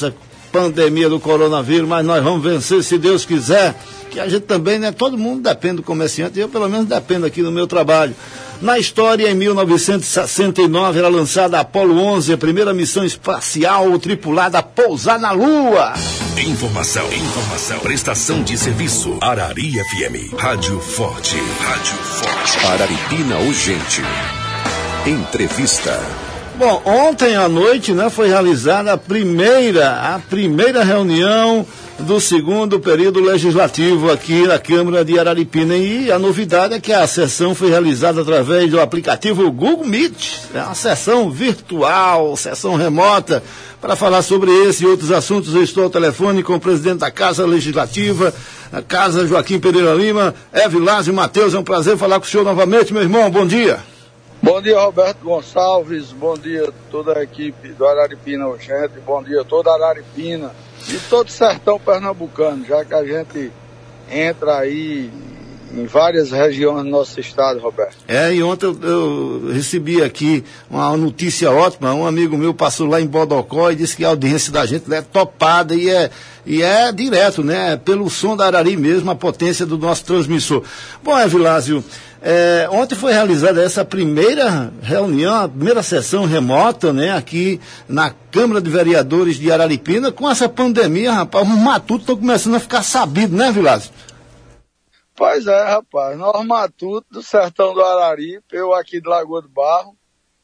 pandemia do coronavírus, mas nós vamos vencer se Deus quiser, que a gente também, né, todo mundo depende do comerciante, eu pelo menos dependo aqui do meu trabalho. Na história, em mil novecentos e sessenta e nove, era lançada a Apollo onze, a primeira missão espacial tripulada a pousar na Lua. Informação, informação, prestação de serviço. Arari F M, Rádio Forte, Rádio Forte. Araripina Urgente. Entrevista. Bom, ontem à noite, né, foi realizada a primeira, a primeira reunião do segundo período legislativo aqui na Câmara de Araripina. E a novidade é que a sessão foi realizada através do aplicativo Google Meet. É uma sessão virtual, sessão remota. Para falar sobre esse e outros assuntos, eu estou ao telefone com o presidente da Casa Legislativa, a Casa Joaquim Pereira Lima, Evilásio Matheus. É um prazer falar com o senhor novamente, meu irmão. Bom dia. Bom dia, Roberto Gonçalves. Bom dia toda a equipe do Araripina Urgente. Bom dia toda a Araripina e todo o sertão pernambucano, já que a gente entra aí em várias regiões do nosso estado, Roberto. É, e ontem eu, eu recebi aqui uma notícia ótima. Um amigo meu passou lá em Bodocó e disse que a audiência da gente é topada e é, e é direto, né? Pelo som da Arari mesmo, a potência do nosso transmissor. Bom, Evilásio, é, ontem foi realizada essa primeira reunião, a primeira sessão remota, né? Aqui na Câmara de Vereadores de Araripina. Com essa pandemia, rapaz, os matutos estão começando a ficar sabidos, né, Evilásio? Pois é, rapaz, nós matutos do sertão do Araripe, eu aqui de Lagoa do Barro,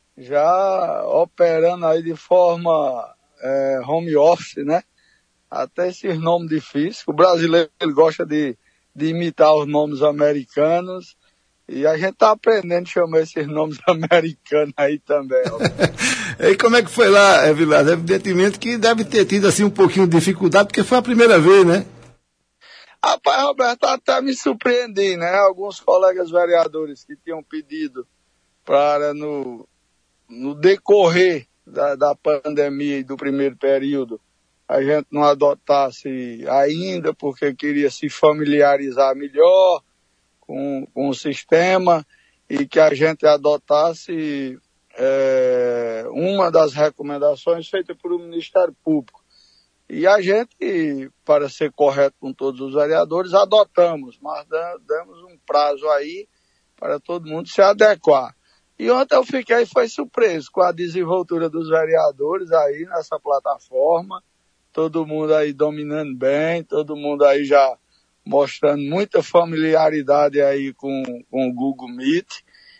já operando aí de forma é, home office, né? Até esses nomes difíceis, o brasileiro ele gosta de, de imitar os nomes americanos, e a gente tá aprendendo a chamar esses nomes americanos aí também. E como é que foi lá, Evilásio? Evidentemente que deve ter tido assim um pouquinho de dificuldade, porque foi a primeira vez, né? Rapaz, Roberto, até me surpreendi, né? Alguns colegas vereadores que tinham pedido para, no, no decorrer da, da pandemia e do primeiro período, a gente não adotasse ainda, porque queria se familiarizar melhor com, com o sistema, e que a gente adotasse é, uma das recomendações feitas pelo Ministério Público. E a gente, para ser correto com todos os vereadores, adotamos, mas damos um prazo aí para todo mundo se adequar. E ontem eu fiquei foi surpreso com a desenvoltura dos vereadores aí nessa plataforma, todo mundo aí dominando bem, todo mundo aí já mostrando muita familiaridade aí com, com o Google Meet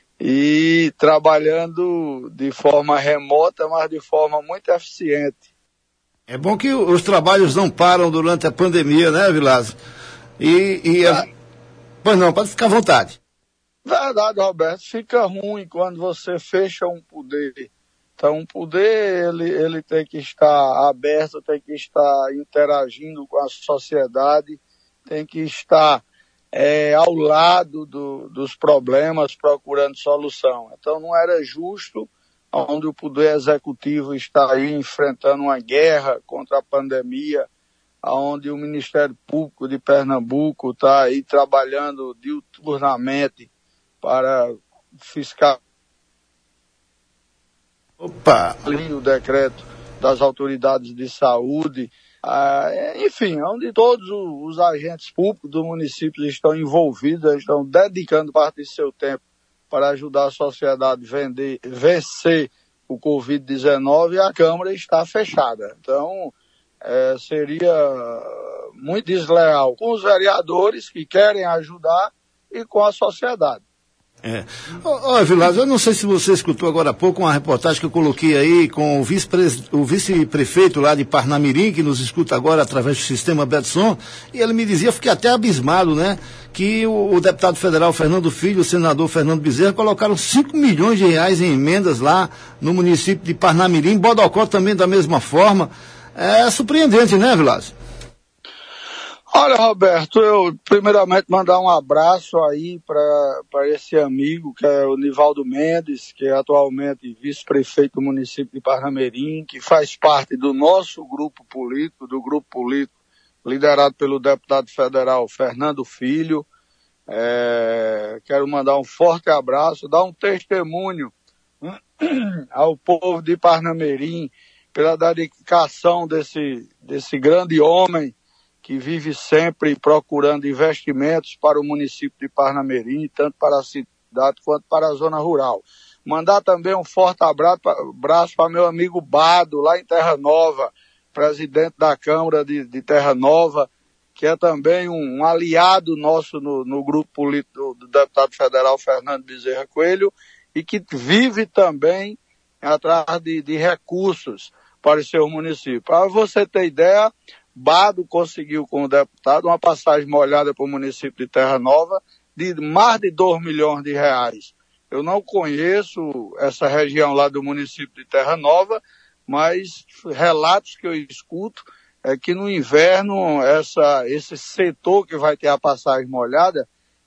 e trabalhando de forma remota, mas de forma muito eficiente. É bom que os trabalhos não param durante a pandemia, né, Evilásio? E, e é... a... Pois não, pode ficar à vontade. Verdade, Roberto. Fica ruim quando você fecha um poder. Então, um poder, ele, ele tem que estar aberto, tem que estar interagindo com a sociedade, tem que estar é, ao lado do, dos problemas, procurando solução. Então, não era justo onde o Poder Executivo está aí enfrentando uma guerra contra a pandemia, onde o Ministério Público de Pernambuco está aí trabalhando diuturnamente para fiscalizar Opa. o decreto das autoridades de saúde, ah, enfim, onde todos os agentes públicos do município estão envolvidos, estão dedicando parte de seu tempo para ajudar a sociedade a vender, vencer o covid dezenove, e a Câmara está fechada. Então, é, seria muito desleal com os vereadores que querem ajudar e com a sociedade. É. Ô, ô Evilásio, eu não sei se você escutou agora há pouco uma reportagem que eu coloquei aí com o, vice-pre... o vice-prefeito lá de Parnamirim, que nos escuta agora através do sistema Betson, e ele me dizia, eu fiquei até abismado, né, que o, o deputado federal Fernando Filho e o senador Fernando Bezerra colocaram cinco milhões de reais em emendas lá no município de Parnamirim, Bodocó também da mesma forma. É surpreendente, né, Evilásio? Olha, Roberto, eu primeiramente mandar um abraço aí para esse amigo, que é o Nivaldo Mendes, que é atualmente vice-prefeito do município de Parnamirim, que faz parte do nosso grupo político, do grupo político liderado pelo deputado federal Fernando Filho. É, quero mandar um forte abraço, dar um testemunho ao povo de Parnamirim, pela dedicação desse, desse grande homem que vive sempre procurando investimentos para o município de Parnamirim, tanto para a cidade quanto para a zona rural. Mandar também um forte abraço para meu amigo Bado, lá em Terra Nova, presidente da Câmara de, de Terra Nova, que é também um, um aliado nosso no, no grupo político do, do deputado federal Fernando Bezerra Coelho, e que vive também atrás de, de recursos para o seu município. Para você ter ideia, Bado conseguiu com o deputado uma passagem molhada para o município de Terra Nova de mais de dois milhões de reais. Eu não conheço essa região lá do município de Terra Nova, mas relatos que eu escuto é que no inverno essa, esse setor que vai ter a passagem molhada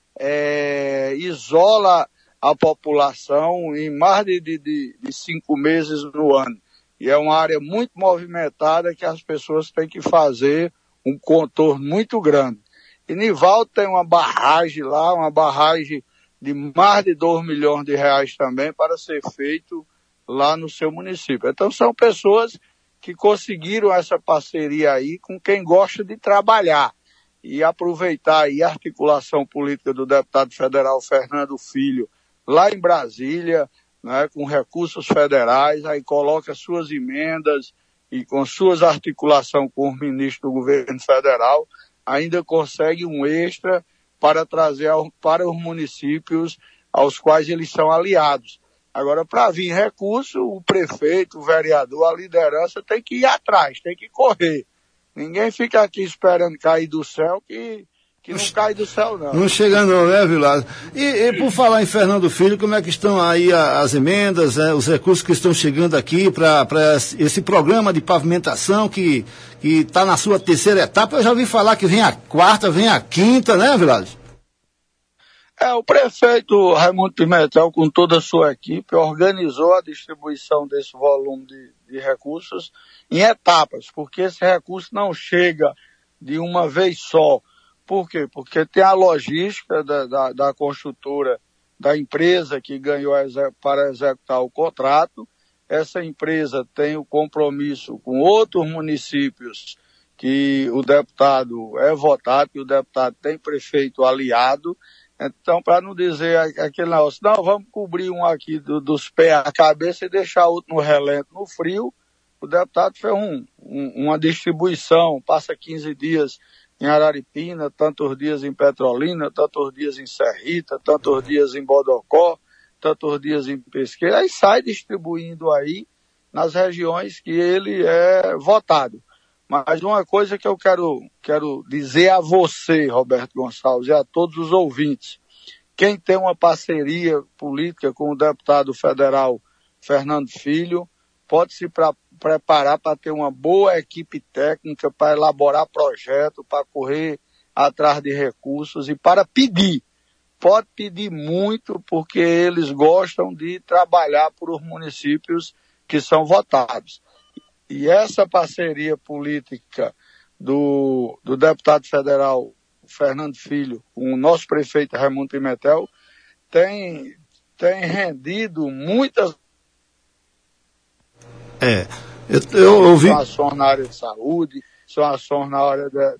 é, isola a população em mais de, de, de cinco meses no ano. E é uma área muito movimentada que as pessoas têm que fazer um contorno muito grande. E Nivaldo tem uma barragem lá, uma barragem de mais de dois milhões de reais também para ser feito lá no seu município. Então são pessoas que conseguiram essa parceria aí com quem gosta de trabalhar e aproveitar aí a articulação política do deputado federal Fernando Filho lá em Brasília, né, com recursos federais, aí coloca suas emendas e com suas articulações com os ministros do governo federal, ainda consegue um extra para trazer ao, para os municípios aos quais eles são aliados. Agora, para vir recurso, o prefeito, o vereador, a liderança tem que ir atrás, tem que correr. Ninguém fica aqui esperando cair do céu, que, que não cai do céu, não. Não chega não, né, Vilares? E, e por falar em Fernando Filho, como é que estão aí as emendas, né, os recursos que estão chegando aqui para esse programa de pavimentação que está na sua terceira etapa? Eu já ouvi falar que vem a quarta, vem a quinta, né, Vilares? É, o prefeito Raimundo Pimentel, com toda a sua equipe, organizou a distribuição desse volume de, de recursos em etapas, porque esse recurso não chega de uma vez só. Por quê? Porque tem a logística da, da, da construtora, da empresa que ganhou para executar o contrato. Essa empresa tem o compromisso com outros municípios que o deputado é votado, que o deputado tem prefeito aliado. Então, para não dizer aquele negócio, não, vamos cobrir um aqui do, dos pés à cabeça e deixar outro no relento, no frio, o deputado fez um, um, uma distribuição, passa quinze dias em Araripina, tantos dias em Petrolina, tantos dias em Serrita, tantos dias em Bodocó, tantos dias em Pesqueira, aí sai distribuindo aí nas regiões que ele é votado. Mas uma coisa que eu quero, quero dizer a você, Roberto Gonçalves, e a todos os ouvintes, quem tem uma parceria política com o deputado federal Fernando Filho, pode se pra, preparar para ter uma boa equipe técnica, para elaborar projeto, para correr atrás de recursos e para pedir. Pode pedir muito, porque eles gostam de trabalhar por os municípios que são votados. E essa parceria política do, do deputado federal Fernando Filho com o nosso prefeito Raimundo Pimentel tem, tem rendido muitas é, eu, eu ouvi... são ações na área de saúde, são ações na área da...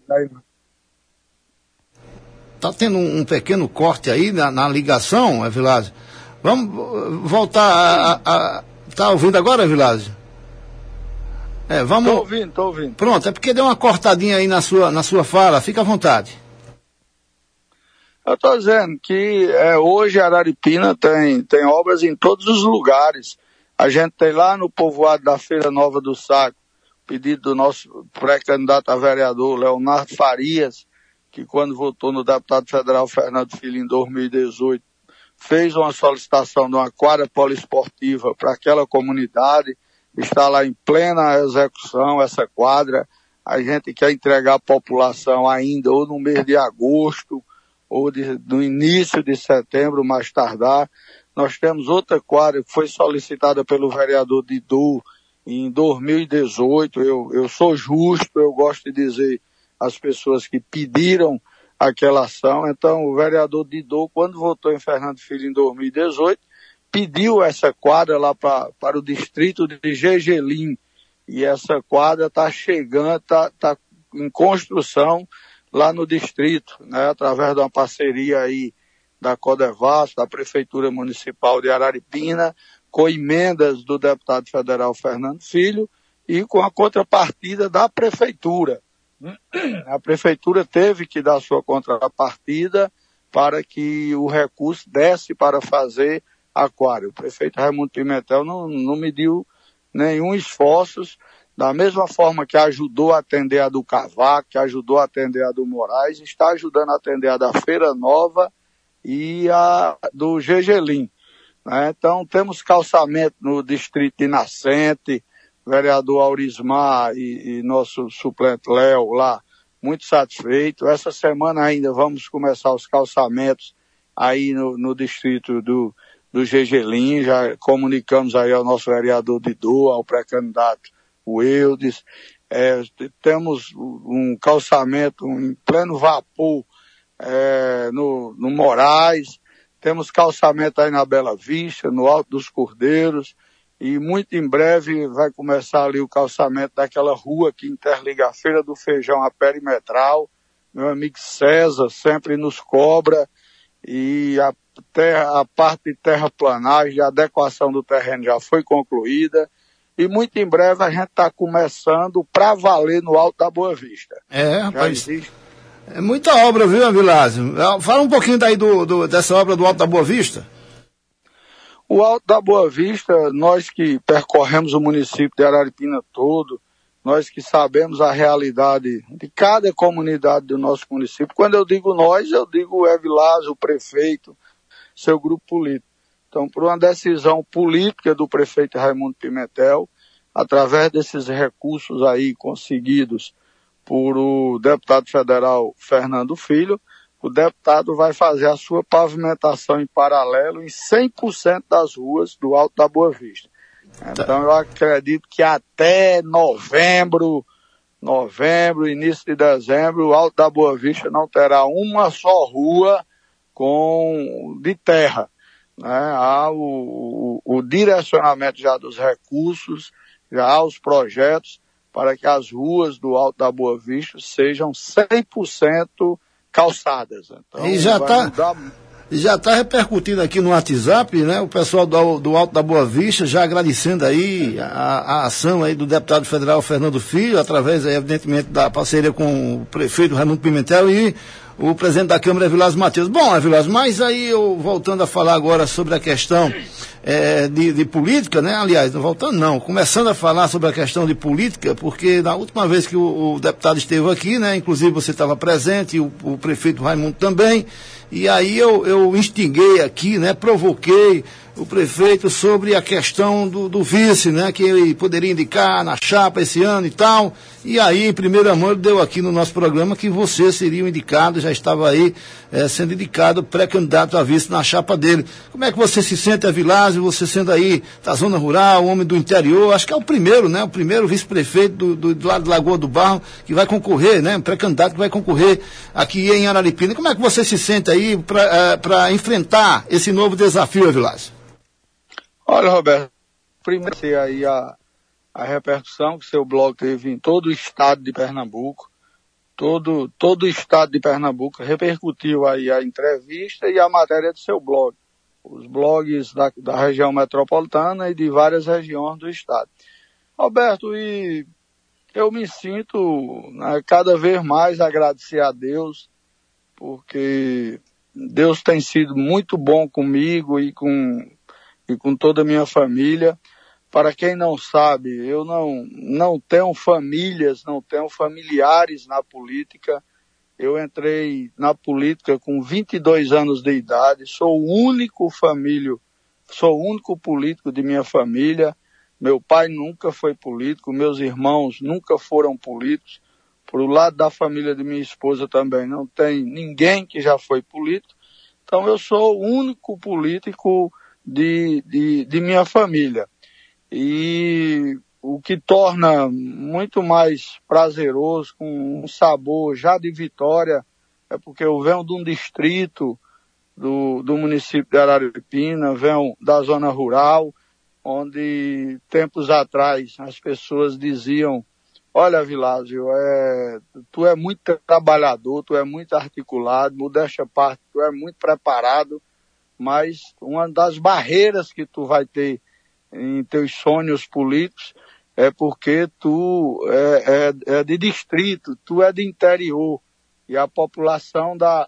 Está tendo um pequeno corte aí na, na ligação, é, Vilásio? Vamos voltar a... Está ouvindo agora, Vilásio? É, vamos... Tô ouvindo, tô ouvindo. Pronto, é porque deu uma cortadinha aí na sua, na sua fala, fica à vontade. Eu estou dizendo que é, hoje Araripina tem, tem obras em todos os lugares. A gente tem lá no povoado da Feira Nova do Saco, pedido do nosso pré-candidato a vereador, Leonardo Farias, que quando votou no deputado federal Fernando Filho em dois mil e dezoito, fez uma solicitação de uma quadra poliesportiva para aquela comunidade. Está lá em plena execução essa quadra. A gente quer entregar à população ainda ou no mês de agosto ou de, no início de setembro, mais tardar. Nós temos outra quadra que foi solicitada pelo vereador Didu em dois mil e dezoito. Eu, eu sou justo, eu gosto de dizer às pessoas que pediram aquela ação. Então o vereador Didu, quando votou em Fernando Filho em dois mil e dezoito, pediu essa quadra lá pra, para o distrito de Gegelim, e essa quadra está chegando, está tá em construção lá no distrito, né, através de uma parceria aí da Codevasf, da Prefeitura Municipal de Araripina, com emendas do deputado federal Fernando Filho e com a contrapartida da Prefeitura. A Prefeitura teve que dar sua contrapartida para que o recurso desse para fazer aquário. O prefeito Raimundo Pimentel não, não mediu nenhum esforço, da mesma forma que ajudou a atender a do Cavaco, que ajudou a atender a do Moraes, está ajudando a atender a da Feira Nova e a do Gegelim. Né? Então, temos calçamento no distrito de Nascente, vereador Aurismar e, e nosso suplente Léo lá, muito satisfeito. Essa semana ainda vamos começar os calçamentos aí no, no distrito do, do Gegelim, já comunicamos aí ao nosso vereador Didu, ao pré-candidato o Eudes. É, temos um calçamento em pleno vapor é, no, no Moraes, temos calçamento aí na Bela Vista, no Alto dos Cordeiros, e muito em breve vai começar ali o calçamento daquela rua que interliga a Feira do Feijão à Perimetral. Meu amigo César sempre nos cobra, e a, terra, a parte de terraplanagem, a adequação do terreno já foi concluída, e muito em breve a gente está começando para valer no Alto da Boa Vista. É, rapaz, é muita obra, viu, Avilásio? Fala um pouquinho daí do, do, dessa obra do Alto da Boa Vista. O Alto da Boa Vista, nós que percorremos o município de Araripina todo, nós que sabemos a realidade de cada comunidade do nosso município. Quando eu digo nós, eu digo o Evilásio, o prefeito, seu grupo político. Então, por uma decisão política do prefeito Raimundo Pimentel, através desses recursos aí conseguidos por o deputado federal Fernando Filho, o deputado vai fazer a sua pavimentação em paralelo em cem por cento das ruas do Alto da Boa Vista. Então eu acredito que até novembro, novembro, início de dezembro, o Alto da Boa Vista não terá uma só rua com, de terra. Né? Há o, o, o direcionamento já dos recursos, já há os projetos para que as ruas do Alto da Boa Vista sejam cem por cento calçadas. Então, e já está mudar... já tá repercutindo aqui no WhatsApp, né? O pessoal do, do Alto da Boa Vista já agradecendo aí a, a ação aí do deputado federal Fernando Filho, através, evidentemente, da parceria com o prefeito Raimundo Pimentel e o presidente da Câmara, Evilásio Matheus. Bom, Evilásio, mas aí eu voltando a falar agora sobre a questão é, de, de política, né? Aliás, não voltando não, começando a falar sobre a questão de política, porque na última vez que o, o deputado esteve aqui, né? Inclusive você estava presente, e o, o prefeito Raimundo também, e aí eu, eu instiguei aqui, né? Provoquei o prefeito sobre a questão do, do vice, né? Que ele poderia indicar na chapa esse ano e tal. E aí, em primeira mão, ele deu aqui no nosso programa que você seria o indicado, já estava aí é, sendo indicado pré-candidato a vice na chapa dele. Como é que você se sente, Avilásio, você sendo aí da zona rural, homem do interior, acho que é o primeiro, né? O primeiro vice-prefeito do, do, do lado de Lagoa do Barro que vai concorrer, né? Um pré-candidato que vai concorrer aqui em Araripina. Como é que você se sente aí para uh, enfrentar esse novo desafio, Avilásio? Olha, Roberto, primeiro aí a, a repercussão que seu blog teve em todo o estado de Pernambuco, todo, todo o estado de Pernambuco repercutiu aí a entrevista e a matéria do seu blog, os blogs da, da região metropolitana e de várias regiões do estado. Roberto, e eu me sinto, né, cada vez mais agradecer a Deus, porque Deus tem sido muito bom comigo e com e com toda a minha família. Para quem não sabe, eu não, não tenho famílias, não tenho familiares na política. Eu entrei na política com vinte e dois anos de idade, sou o único família, sou o único político de minha família. Meu pai nunca foi político, meus irmãos nunca foram políticos. Por o lado da família de minha esposa também não tem ninguém que já foi político. Então eu sou o único político De, de, de minha família. E o que torna muito mais prazeroso, com um sabor já de vitória, é porque eu venho de um distrito do, do município de Araripina, venho da zona rural, onde tempos atrás as pessoas diziam: olha, Vilásio, é, tu é muito trabalhador, tu é muito articulado, modéstia à parte, tu é muito preparado, mas uma das barreiras que tu vai ter em teus sonhos políticos é porque tu é, é, é de distrito, tu é de interior, e a população da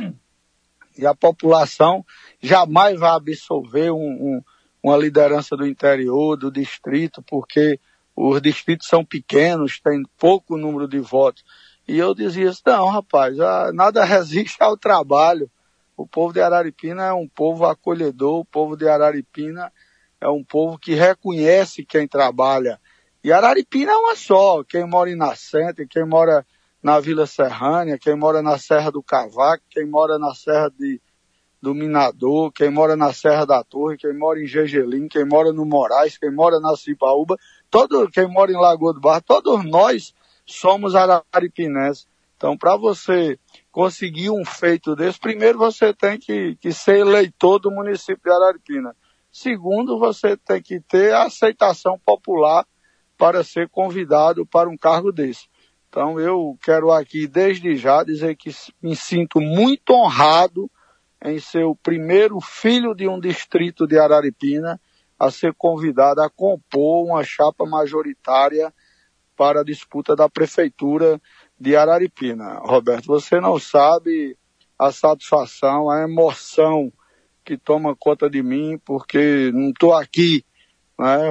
e a população jamais vai absorver um, um, uma liderança do interior, do distrito, porque os distritos são pequenos, tem pouco número de votos. E eu dizia assim: não, rapaz, nada resiste ao trabalho. O povo de Araripina é um povo acolhedor, o povo de Araripina é um povo que reconhece quem trabalha. E Araripina é uma só, quem mora em Nascente, quem mora na Vila Serrânia, quem mora na Serra do Cavaco, quem mora na Serra de, do Minador, quem mora na Serra da Torre, quem mora em Gegelim, quem mora no Moraes, quem mora na Cipaúba, todo, quem mora em Lagoa do Barro, todos nós somos araripinenses. Então, para você conseguir um feito desse, primeiro você tem que, que ser eleitor do município de Araripina. Segundo, você tem que ter a aceitação popular para ser convidado para um cargo desse. Então, eu quero aqui, desde já, dizer que me sinto muito honrado em ser o primeiro filho de um distrito de Araripina a ser convidado a compor uma chapa majoritária para a disputa da prefeitura de Araripina. Roberto, você não sabe a satisfação, a emoção que toma conta de mim, porque não estou aqui, né,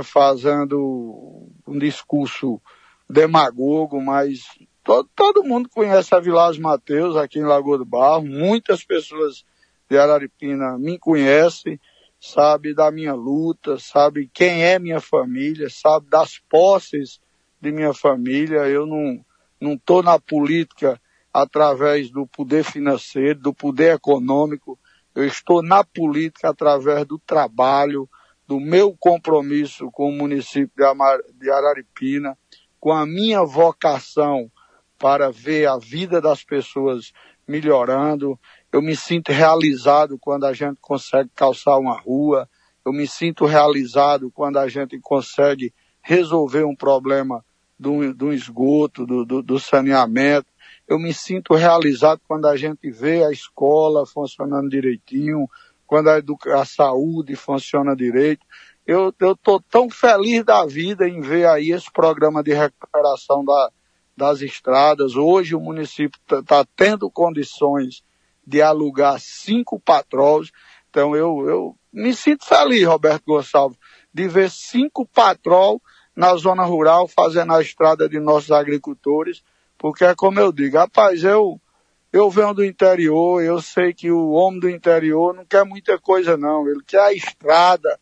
fazendo um discurso demagogo, mas todo, todo mundo conhece a Vilásio Mateus aqui em Lagoa do Barro, muitas pessoas de Araripina me conhecem, sabe da minha luta, sabe quem é minha família, sabe das posses de minha família. Eu não não estou na política através do poder financeiro, do poder econômico, eu estou na política através do trabalho, do meu compromisso com o município de Araripina, com a minha vocação para ver a vida das pessoas melhorando. Eu me sinto realizado quando a gente consegue calçar uma rua, eu me sinto realizado quando a gente consegue resolver um problema do, do esgoto, do, do, do saneamento. Eu me sinto realizado quando a gente vê a escola funcionando direitinho, quando a, educa- a saúde funciona direito. Eu estou tão feliz da vida em ver aí esse programa de recuperação da, das estradas. Hoje o município está tá tendo condições de alugar cinco patrols. Então eu, eu me sinto feliz, Roberto Gonçalves, de ver cinco patrol na zona rural fazendo a estrada de nossos agricultores, porque é como eu digo, rapaz, eu, eu venho do interior, eu sei que o homem do interior não quer muita coisa não, ele quer a estrada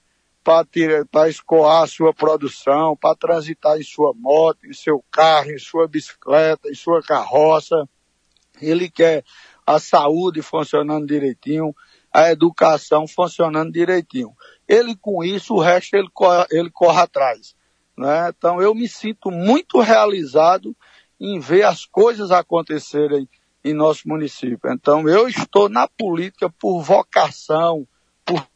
para escoar a sua produção, para transitar em sua moto, em seu carro, em sua bicicleta, em sua carroça. Ele quer a saúde funcionando direitinho, a educação funcionando direitinho. Ele com isso, o resto ele corre, ele corre atrás, né? Então eu me sinto muito realizado em ver as coisas acontecerem em nosso município. Então eu estou na política por vocação, por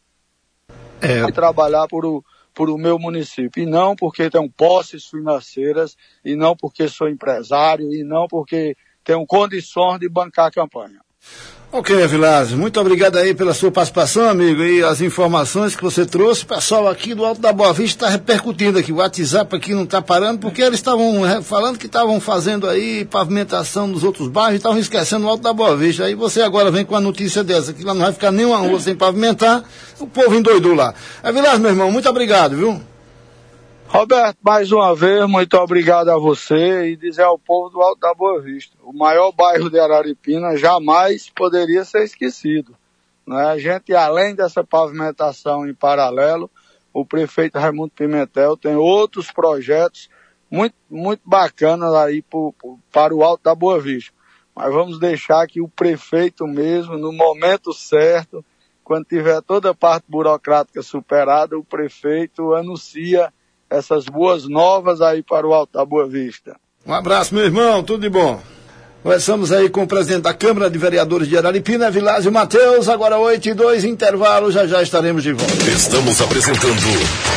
é. trabalhar por o, por o meu município, e não porque tenho posses financeiras, e não porque sou empresário, e não porque tenho condições de bancar a campanha. Ok, Vilásio, muito obrigado aí pela sua participação, amigo, e as informações que você trouxe. O pessoal aqui do Alto da Boa Vista está repercutindo aqui, o WhatsApp aqui não está parando, porque eles estavam falando que estavam fazendo aí pavimentação nos outros bairros e estavam esquecendo o Alto da Boa Vista. Aí você agora vem com a notícia dessa, que lá não vai ficar nenhuma rua sem pavimentar, o povo endoidou lá. É, Vilásio, meu irmão, muito obrigado, viu? Roberto, mais uma vez, muito obrigado a você, e dizer ao povo do Alto da Boa Vista, o maior bairro de Araripina jamais poderia ser esquecido, né? A gente, além dessa pavimentação em paralelo, o prefeito Raimundo Pimentel tem outros projetos muito, muito bacanas aí pro, pro, para o Alto da Boa Vista. Mas vamos deixar que o prefeito mesmo, no momento certo, quando tiver toda a parte burocrática superada, o prefeito anuncia essas boas novas aí para o Alto da Boa Vista. Um abraço, meu irmão, tudo de bom. Começamos aí com o presidente da Câmara de Vereadores de Araripina, Vilásio Mateus, agora oito e dois, intervalo, já já estaremos de volta. Estamos apresentando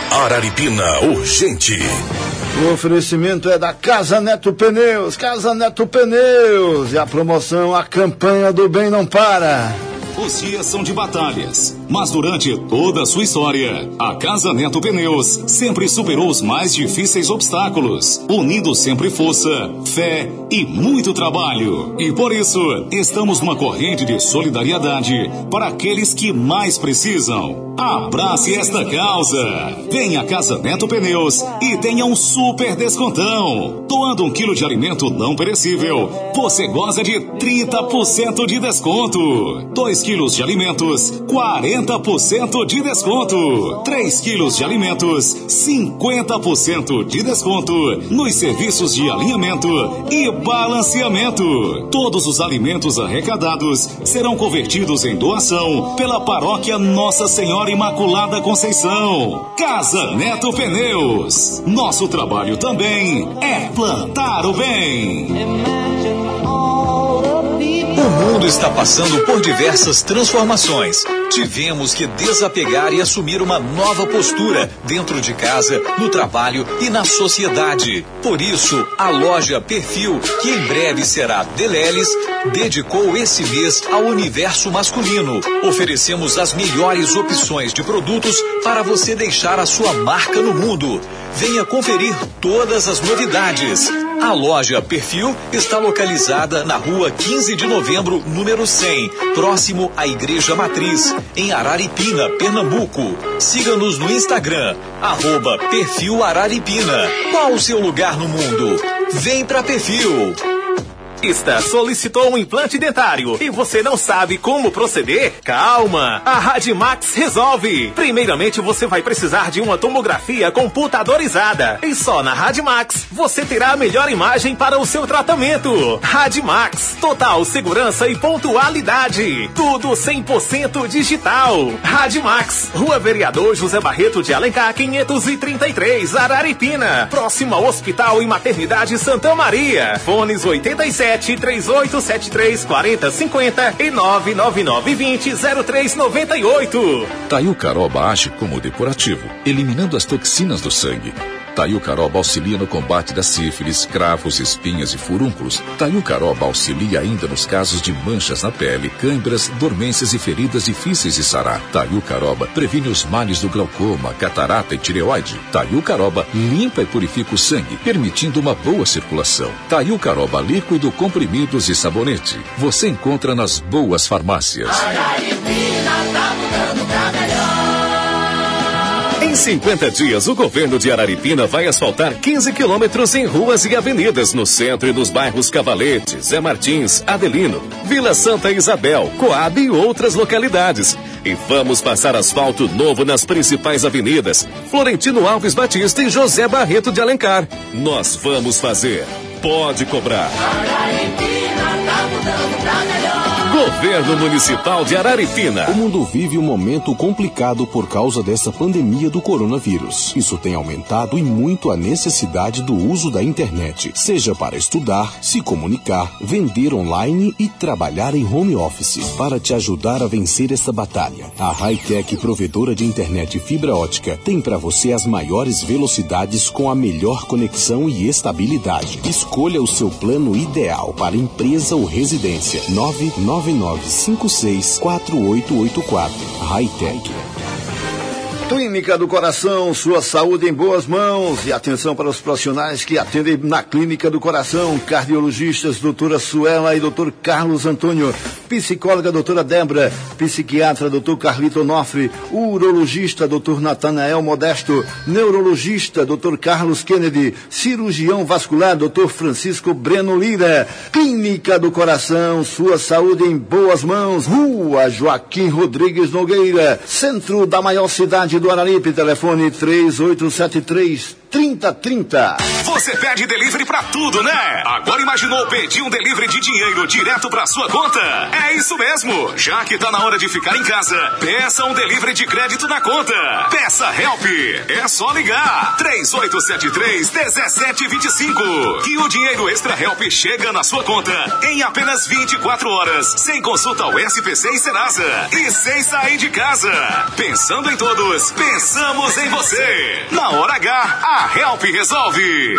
Araripina Urgente. O oferecimento é da Casa Neto Pneus, Casa Neto Pneus, e a promoção, a campanha do bem não para. Os dias são de batalhas, mas durante toda a sua história, a Casa Neto Pneus sempre superou os mais difíceis obstáculos, unindo sempre força, fé e muito trabalho. E por isso, estamos numa corrente de solidariedade para aqueles que mais precisam. Abrace esta causa. Venha à Casa Neto Pneus e tenha um super descontão. Doando um quilo de alimento não perecível, você goza de trinta por cento de desconto. Dois quilos de alimentos, quarenta por cento de desconto. Três quilos de alimentos, cinquenta por cento de desconto nos serviços de alinhamento e balanceamento. Todos os alimentos arrecadados serão convertidos em doação pela Paróquia Nossa Senhora Imaculada Conceição. Casa Neto Pneus. Nosso trabalho também é plantar o bem. O mundo está passando por diversas transformações. Tivemos que desapegar e assumir uma nova postura dentro de casa, no trabalho e na sociedade. Por isso, a loja Perfil, que em breve será Deleles, dedicou esse mês ao universo masculino. Oferecemos as melhores opções de produtos para você deixar a sua marca no mundo. Venha conferir todas as novidades. A loja Perfil está localizada na rua quinze de novembro, número cem, próximo à Igreja Matriz, em Araripina, Pernambuco. Siga-nos no Instagram, arroba Perfil Araripina. Qual o seu lugar no mundo? Vem pra Perfil! Esta solicitou um implante dentário e você não sabe como proceder? Calma! A Radimax resolve! Primeiramente, você vai precisar de uma tomografia computadorizada. E só na Radimax você terá a melhor imagem para o seu tratamento. Radimax, total segurança e pontualidade. Tudo cem por cento digital. Radimax, Rua Vereador José Barreto de Alencar, quinhentos e trinta e três, Araripina. Próximo ao Hospital e Maternidade Santa Maria. Fones oitenta e sete, três oito sete três, quatro zero cinco zero e nove nove nove dois zero, zero três nove oito. Taiu Caroba age como depurativo, eliminando as toxinas do sangue. Taiu Caroba auxilia no combate da sífilis, cravos, espinhas e furúnculos. Taiu Caroba auxilia ainda nos casos de manchas na pele, câimbras, dormências e feridas difíceis de sarar. Taiu Caroba previne os males do glaucoma, catarata e tireoide. Taiu Caroba limpa e purifica o sangue, permitindo uma boa circulação. Taiu Caroba líquido, comprimidos e sabonete. Você encontra nas boas farmácias. Em cinquenta dias, o governo de Araripina vai asfaltar quinze quilômetros em ruas e avenidas no centro e nos bairros Cavalete, Zé Martins, Adelino, Vila Santa Isabel, Coab e outras localidades. E vamos passar asfalto novo nas principais avenidas, Florentino Alves Batista e José Barreto de Alencar. Nós vamos fazer. Pode cobrar. Araripina tá mudando pra melhor. Governo Municipal de Araripina. O mundo vive um momento complicado por causa dessa pandemia do coronavírus. Isso tem aumentado e muito a necessidade do uso da internet, seja para estudar, se comunicar, vender online e trabalhar em home office. Para te ajudar a vencer essa batalha, a Hightech, provedora de internet e fibra ótica, tem para você as maiores velocidades com a melhor conexão e estabilidade. Escolha o seu plano ideal para empresa ou residência. nove nove nove cinco seis quatro oito oito quatro. Hightech. Clínica do Coração, sua saúde em boas mãos. E atenção para os profissionais que atendem na Clínica do Coração: cardiologistas, doutora Suela e doutor Carlos Antônio, psicóloga, doutora Débora, psiquiatra, doutor Carlito Onofre, urologista, doutor Natanael Modesto, neurologista, doutor Carlos Kennedy, cirurgião vascular, doutor Francisco Breno Lira. Clínica do Coração, sua saúde em boas mãos. Rua Joaquim Rodrigues Nogueira, centro da maior cidade do Araripe. Telefone três oito sete três, trinta trinta. Você pede delivery pra tudo, né? Agora imaginou pedir um delivery de dinheiro direto pra sua conta? É isso mesmo. Já que tá na hora de ficar em casa, peça um delivery de crédito na conta. Peça Help. É só ligar. três oito sete três, um sete dois cinco. Que o dinheiro Extra Help chega na sua conta em apenas vinte e quatro horas. Sem consulta ao S P C e Serasa. E sem sair de casa. Pensando em todos, pensamos em você. Na hora H, a Help resolve.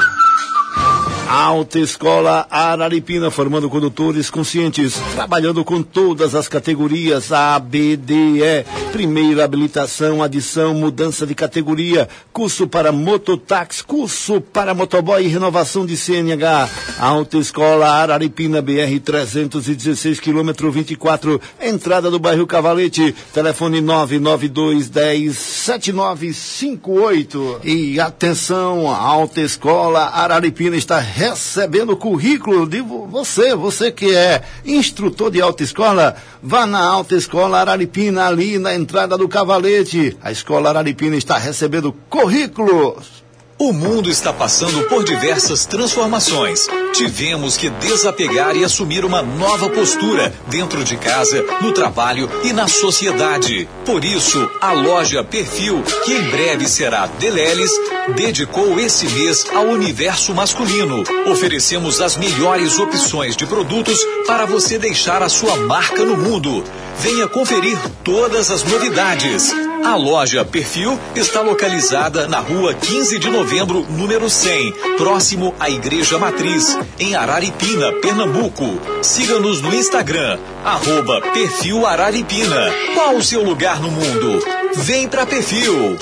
Autoescola Araripina, formando condutores conscientes, trabalhando com todas as categorias A, B, D, E. Primeira habilitação, adição, mudança de categoria, curso para mototáxi, curso para motoboy e renovação de C N H. Autoescola Araripina, B R trezentos e dezesseis, quilômetro vinte e quatro, entrada do bairro Cavalete, telefone nove nove dois, dez, sete nove cinco oito. E atenção, a Autoescola Araripina está recebendo o currículo de você, você que é instrutor de autoescola, vá na Autoescola Araripina, ali na entrada do Cavalete. A Escola Araripina está recebendo currículos. O mundo está passando por diversas transformações. Tivemos que desapegar e assumir uma nova postura dentro de casa, no trabalho e na sociedade. Por isso, a loja Perfil, que em breve será Deleles, dedicou esse mês ao universo masculino. Oferecemos as melhores opções de produtos para você deixar a sua marca no mundo. Venha conferir todas as novidades. A loja Perfil está localizada na rua quinze de novembro, número cem, próximo à Igreja Matriz, em Araripina, Pernambuco. Siga-nos no Instagram, arroba Perfil Araripina. Qual o seu lugar no mundo? Vem pra Perfil.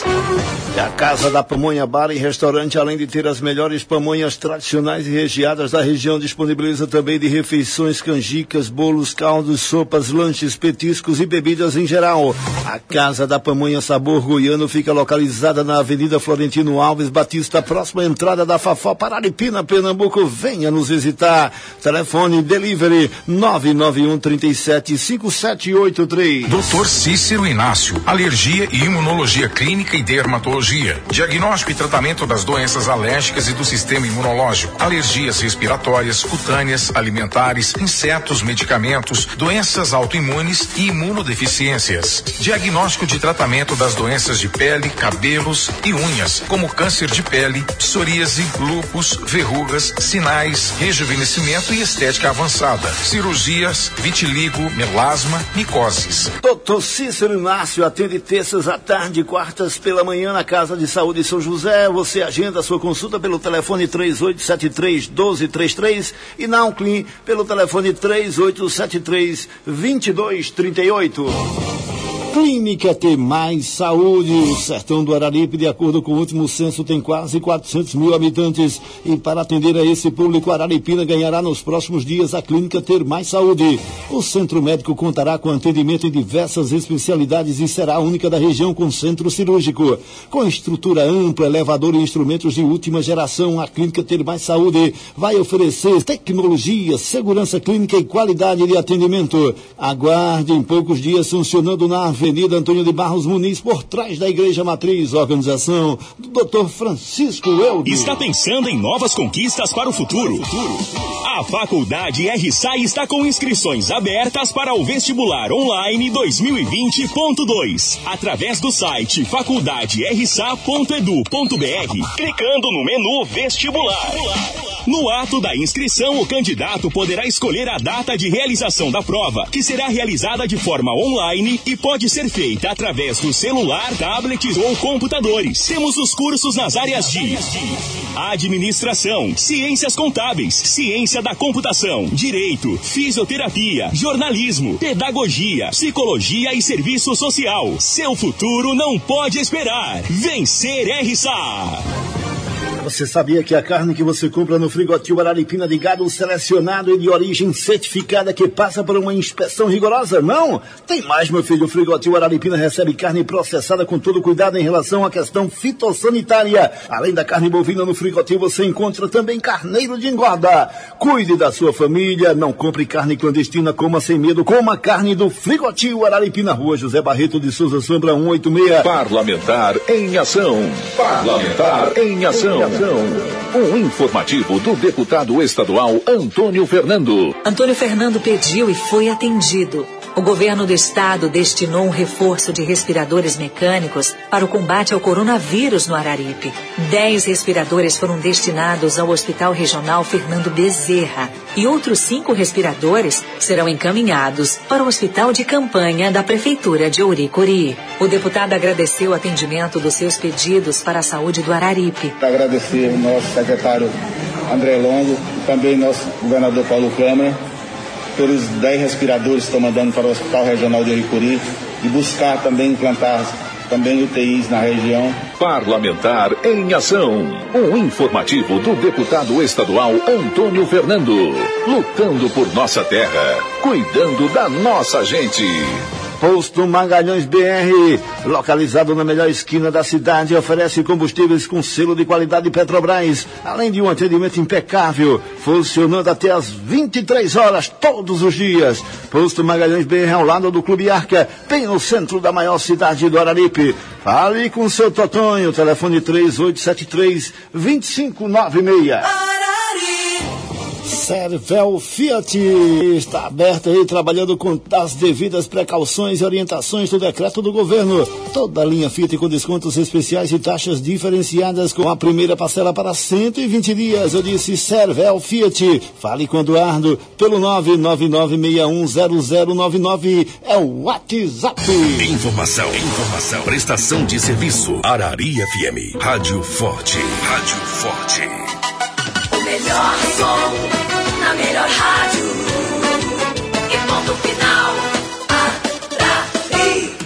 A Casa da Pamonha Bar e Restaurante, além de ter as melhores pamonhas tradicionais e recheadas da região, disponibiliza também de refeições, canjicas, bolos, caldos, sopas, lanches, petiscos e bebidas em geral. A Casa da Pamonha Sabor Goiano fica localizada na Avenida Florentino Alves Batista, próxima à entrada da Fafó, Araripina, Pernambuco. Venha nos visitar. Telefone delivery nove nove um, três sete, cinco sete oito três. doutor Cícero Inácio, alergia e imunologia clínica e dermatologia. Diagnóstico e tratamento das doenças alérgicas e do sistema imunológico. Alergias respiratórias, cutâneas, alimentares, insetos, medicamentos, doenças autoimunes e imunodeficiências. Diagnóstico de tratamento das doenças de pele, cabelos e unhas, como câncer de pele, psoríase, lúpus, verrugas, sinais, rejuvenescimento e estética avançada. Cirurgias, vitiligo, melasma, micoses. doutor Cícero Inácio atende terças à tarde e quartas pela manhã na Casa de Saúde São José. Você agenda a sua consulta pelo telefone três oito sete três, um dois três três e na Unclin pelo telefone três oito sete três, dois dois três oito. Clínica Ter Mais Saúde. O sertão do Araripe, de acordo com o último censo, tem quase quatrocentos mil habitantes. E para atender a esse público, Araripina ganhará nos próximos dias a Clínica Ter Mais Saúde. O centro médico contará com atendimento em diversas especialidades e será a única da região com centro cirúrgico. Com estrutura ampla, elevador e instrumentos de última geração, a Clínica Ter Mais Saúde vai oferecer tecnologia, segurança clínica e qualidade de atendimento. Aguarde em poucos dias funcionando na Avenida Antônio de Barros Muniz, por trás da Igreja Matriz. Organização do doutor Francisco Eldo. Está pensando em novas conquistas para o futuro? A Faculdade R S A está com inscrições abertas para o vestibular online dois mil e vinte ponto dois, através do site faculdade r s a ponto edu ponto b r, clicando no menu vestibular. No ato da inscrição, o candidato poderá escolher a data de realização da prova, que será realizada de forma online e pode ser feita através do celular, tablets ou computadores. Temos os cursos nas áreas de administração, ciências contábeis, ciência da computação, direito, fisioterapia, jornalismo, pedagogia, psicologia e serviço social. Seu futuro não pode esperar. Vencer R S A. Você sabia que a carne que você compra no Frigotil Araripina de gado selecionado e de origem certificada que passa por uma inspeção rigorosa? Não? Tem mais, meu filho. O Frigotil Araripina recebe carne processada com todo cuidado em relação à questão fitossanitária. Além da carne bovina no Frigotil, você encontra também carneiro de engorda. Cuide da sua família, não compre carne clandestina, coma sem medo, coma carne do Frigotil Araripina, Rua José Barreto de Souza Sombra, cento e oitenta e seis. Parlamentar em ação. Parlamentar em ação. Um informativo do deputado estadual Antônio Fernando. Antônio Fernando pediu e foi atendido. O governo do estado destinou um reforço de respiradores mecânicos para o combate ao coronavírus no Araripe. Dez respiradores foram destinados ao Hospital Regional Fernando Bezerra e outros cinco respiradores serão encaminhados para o Hospital de Campanha da Prefeitura de Ouricuri. O deputado agradeceu o atendimento dos seus pedidos para a saúde do Araripe. Agradecer ao nosso secretário André Longo e também nosso governador Paulo Câmara pelos dez respiradores que estão mandando para o Hospital Regional de Ouricuri e buscar também implantar também U T Is na região. Parlamentar em ação. Um informativo do deputado estadual Antônio Fernando. Lutando por nossa terra, cuidando da nossa gente. Posto Magalhães B R, localizado na melhor esquina da cidade, oferece combustíveis com selo de qualidade Petrobras, além de um atendimento impecável, funcionando até às vinte e três horas, todos os dias. Posto Magalhães B R, ao lado do Clube Arca, bem no centro da maior cidade do Araripe. Fale com seu Totonho, telefone três oito sete três, dois cinco nove seis. Servel Fiat está aberta aí, trabalhando com as devidas precauções e orientações do decreto do governo. Toda a linha Fiat com descontos especiais e taxas diferenciadas, com a primeira parcela para cento e vinte dias. Eu disse Servel Fiat. Fale com o Eduardo pelo nove nove nove seis um zero zero nove nove. É o WhatsApp. Informação, informação, prestação de serviço. Arari F M, Rádio Forte, Rádio Forte. O melhor som. Na melhor rádio e ponto final. Arari.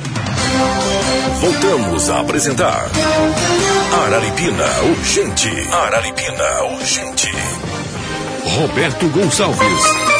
Voltamos a apresentar Araripina Urgente. Araripina Urgente. Roberto Gonçalves.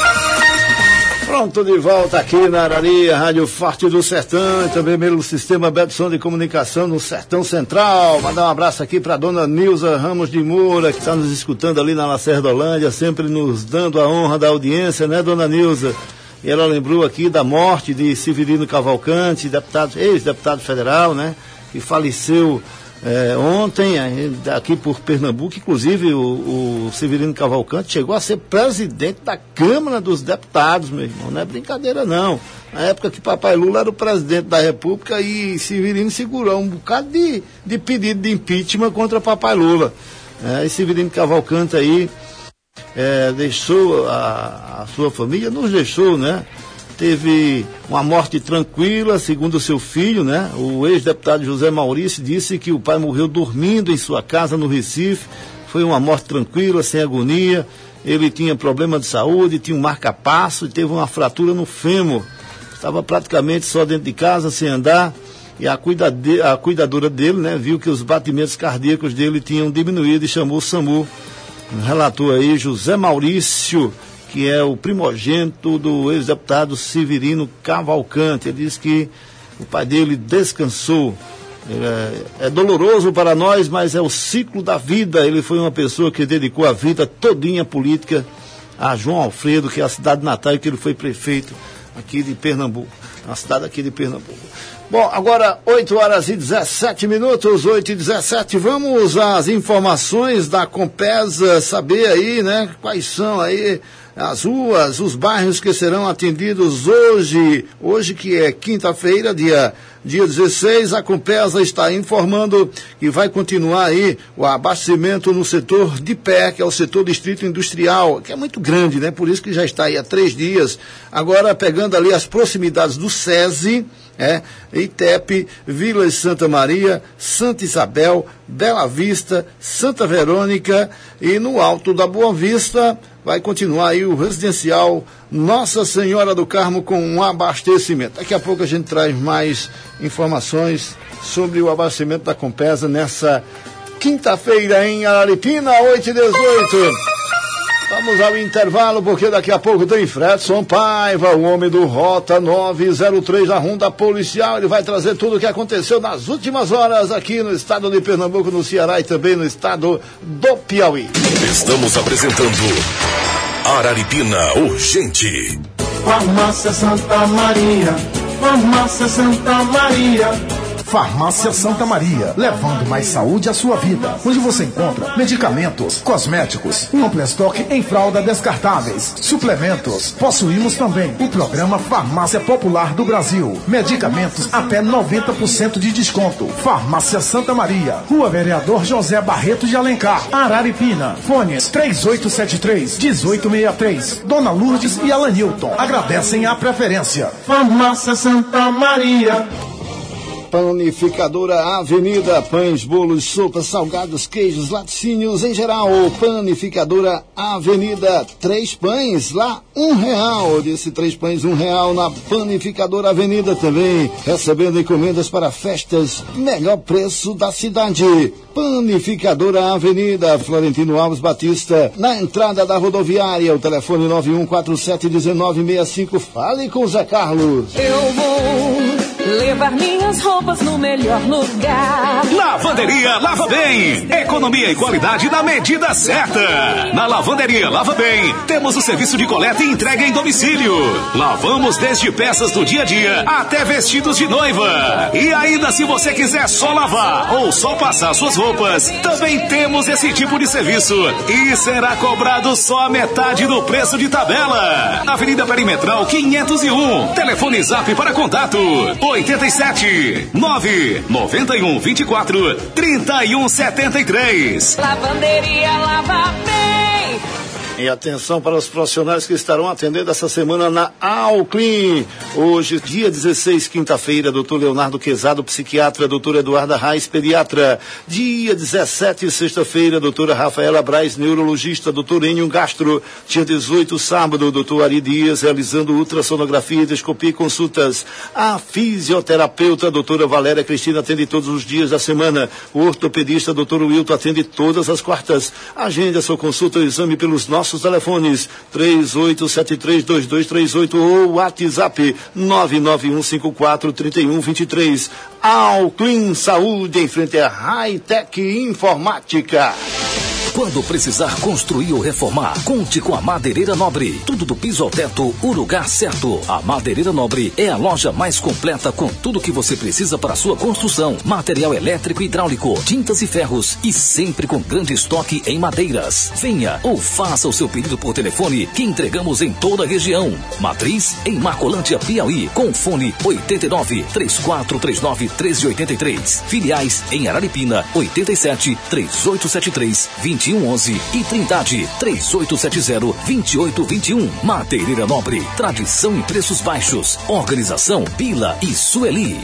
Pronto, de volta aqui na Arari, Rádio Forte do Sertão, e também pelo Sistema Betson de Comunicação no Sertão Central. Mandar um abraço aqui para a dona Nilza Ramos de Moura, que está nos escutando ali na Lacerdolândia, sempre nos dando a honra da audiência, né, dona Nilza? E ela lembrou aqui da morte de Severino Cavalcante, deputado, ex-deputado federal, né, que faleceu É, ontem, aqui por Pernambuco, inclusive o, o Severino Cavalcante chegou a ser presidente da Câmara dos Deputados, meu irmão. Não é brincadeira, não. Na época que Papai Lula era o presidente da República e Severino segurou um bocado de, de pedido de impeachment contra Papai Lula. É, e Severino Cavalcante aí é, deixou a, a sua família, nos deixou, né? Teve uma morte tranquila, segundo o seu filho, né? O ex-deputado José Maurício disse que o pai morreu dormindo em sua casa no Recife. Foi uma morte tranquila, sem agonia. Ele tinha problema de saúde, tinha um marca-passo e teve uma fratura no fêmur. Estava praticamente só dentro de casa, sem andar. E a, cuidade, a cuidadora dele, né, viu que os batimentos cardíacos dele tinham diminuído e chamou o SAMU. Relatou aí José Maurício, que é o primogênito do ex-deputado Severino Cavalcante. Ele disse que o pai dele descansou. É, é doloroso para nós, mas é o ciclo da vida. Ele foi uma pessoa que dedicou a vida todinha à política, a João Alfredo, que é a cidade natal, e que ele foi prefeito aqui de Pernambuco, na cidade aqui de Pernambuco. Bom, agora oito horas e dezessete minutos, oito e dezessete, vamos às informações da Compesa, saber aí, né, quais são aí as ruas, os bairros que serão atendidos hoje, hoje que é quinta-feira, dia, dia dezesseis, a Compesa está informando que vai continuar aí o abastecimento no setor de pé, que é o setor distrito industrial, que é muito grande, né? Por isso que já está aí há três dias. Agora, pegando ali as proximidades do SESI, é, Itepe, Vila Santa Maria, Santa Isabel, Bela Vista, Santa Verônica e no Alto da Boa Vista vai continuar aí o residencial Nossa Senhora do Carmo com um abastecimento. Daqui a pouco a gente traz mais informações sobre o abastecimento da Compesa nessa quinta-feira em Araripina, oito e dezoito. Vamos ao intervalo, porque daqui a pouco tem Fredson Paiva, o homem do Rota nove zero três da Ronda Policial. Ele vai trazer tudo o que aconteceu nas últimas horas aqui no estado de Pernambuco, no Ceará e também no estado do Piauí. Estamos apresentando Araripina Urgente. Farmácia Santa Maria, Farmácia Santa Maria. Farmácia Santa Maria, levando mais saúde à sua vida, onde você encontra medicamentos, cosméticos, um amplo estoque em fralda descartáveis, suplementos. Possuímos também o programa Farmácia Popular do Brasil, medicamentos até noventa por cento de desconto. Farmácia Santa Maria, Rua Vereador José Barreto de Alencar, Araripina. Fones três oito sete três, um oito seis três. Dona Lourdes e Alanilton agradecem a preferência. Farmácia Santa Maria. Panificadora Avenida, pães, bolos, sopas, salgados, queijos, laticínios em geral. Panificadora Avenida, três pães, lá um real. Desse três pães, um real na Panificadora Avenida também. Recebendo encomendas para festas, melhor preço da cidade. Panificadora Avenida, Florentino Alves Batista, na entrada da rodoviária. O telefone nove um quatro sete um nove seis cinco. Fale com o Zé Carlos. Eu vou levar minhas roupas no melhor lugar. Lavanderia Lava Bem. Economia e qualidade na medida certa. Na Lavanderia Lava Bem, temos o serviço de coleta e entrega em domicílio. Lavamos desde peças do dia a dia até vestidos de noiva. E ainda, se você quiser só lavar ou só passar suas roupas, também temos esse tipo de serviço. E será cobrado só a metade do preço de tabela. Avenida Perimetral quinhentos e um. Telefone Zap para contato oitenta e sete, nove noventa e um, vinte e quatro, trinta e um, setenta e três. Lavanderia Lava Bem. E atenção para os profissionais que estarão atendendo essa semana na Alclin. Hoje, dia dezesseis, quinta-feira, doutor Leonardo Quezado, psiquiatra, doutora Eduarda Reis, pediatra. Dia dezessete, sexta-feira, doutora Rafaela Braz, neurologista, doutor Enio Gastro. Dia dezoito, sábado, doutor Ari Dias, realizando ultrassonografia, endoscopia e consultas. A fisioterapeuta, doutora Valéria Cristina, atende todos os dias da semana. O ortopedista, doutor Wilton, atende todas as quartas. Agende a sua consulta ou exame pelos nossos Nossos telefones três oito sete três, dois dois três oito ou WhatsApp nove nove um cinco quatro, três um dois três. Alclin Saúde, em frente à Hightech Informática. Quando precisar construir ou reformar, conte com a Madeireira Nobre. Tudo do piso ao teto, o lugar certo. A Madeireira Nobre é a loja mais completa com tudo que você precisa para a sua construção. Material elétrico e hidráulico, tintas e ferros e sempre com grande estoque em madeiras. Venha ou faça o seu pedido por telefone que entregamos em toda a região. Matriz em Marcolândia, Piauí, com fone oito nove, três quatro três nove, um três oito três. Filiais em Araripina, oito sete, três oito sete três, dois um um um e Trindade, três oito sete zero, dois oito dois um. Madeireira Nobre, tradição e preços baixos. Organização Bila e Sueli.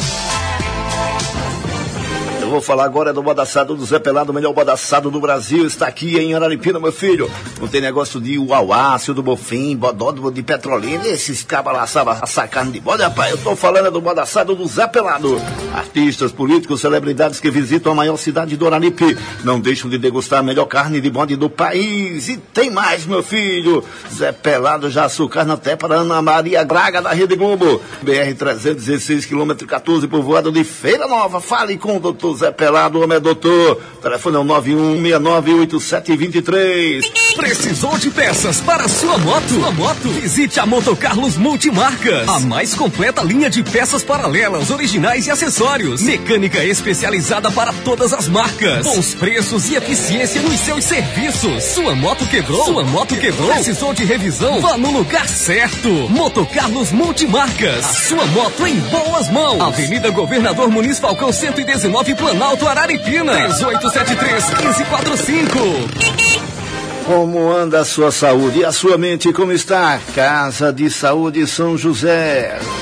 Eu vou falar agora do bodaçado do Zé Pelado, o melhor bodaçado do Brasil. Está aqui em Araripina, meu filho. Não tem negócio de uauácio, do bofim, bodó de Petrolina. Esses cabas lá sabem assar carne de bode, rapaz. Eu tô falando do bodaçado do Zé Pelado. Artistas, políticos, celebridades que visitam a maior cidade do Araripe não deixam de degustar a melhor carne de bode do país. E tem mais, meu filho. Zé Pelado já açucarna até para Ana Maria Braga da Rede Globo. B R trezentos e dezesseis, quilômetro quatorze, povoado de Feira Nova. Fale com o doutor Zé Pelado, homem é doutor. O telefone é o nove um seis nove oito sete dois três. Precisou de peças para sua moto? Sua moto? Visite a Motocarlos Multimarcas. A mais completa linha de peças paralelas, originais e acessórios. Mecânica especializada para todas as marcas. Bons preços e eficiência nos seus serviços. Sua moto quebrou? Sua moto quebrou? Precisou de revisão? Vá no lugar certo. Motocarlos Multimarcas. A sua moto em boas mãos. Avenida Governador Muniz Falcão cento e dezenove, Planalto, Araripina. três oito sete três, um cinco quatro cinco. Como anda a sua saúde e a sua mente, como está? Casa de Saúde São José.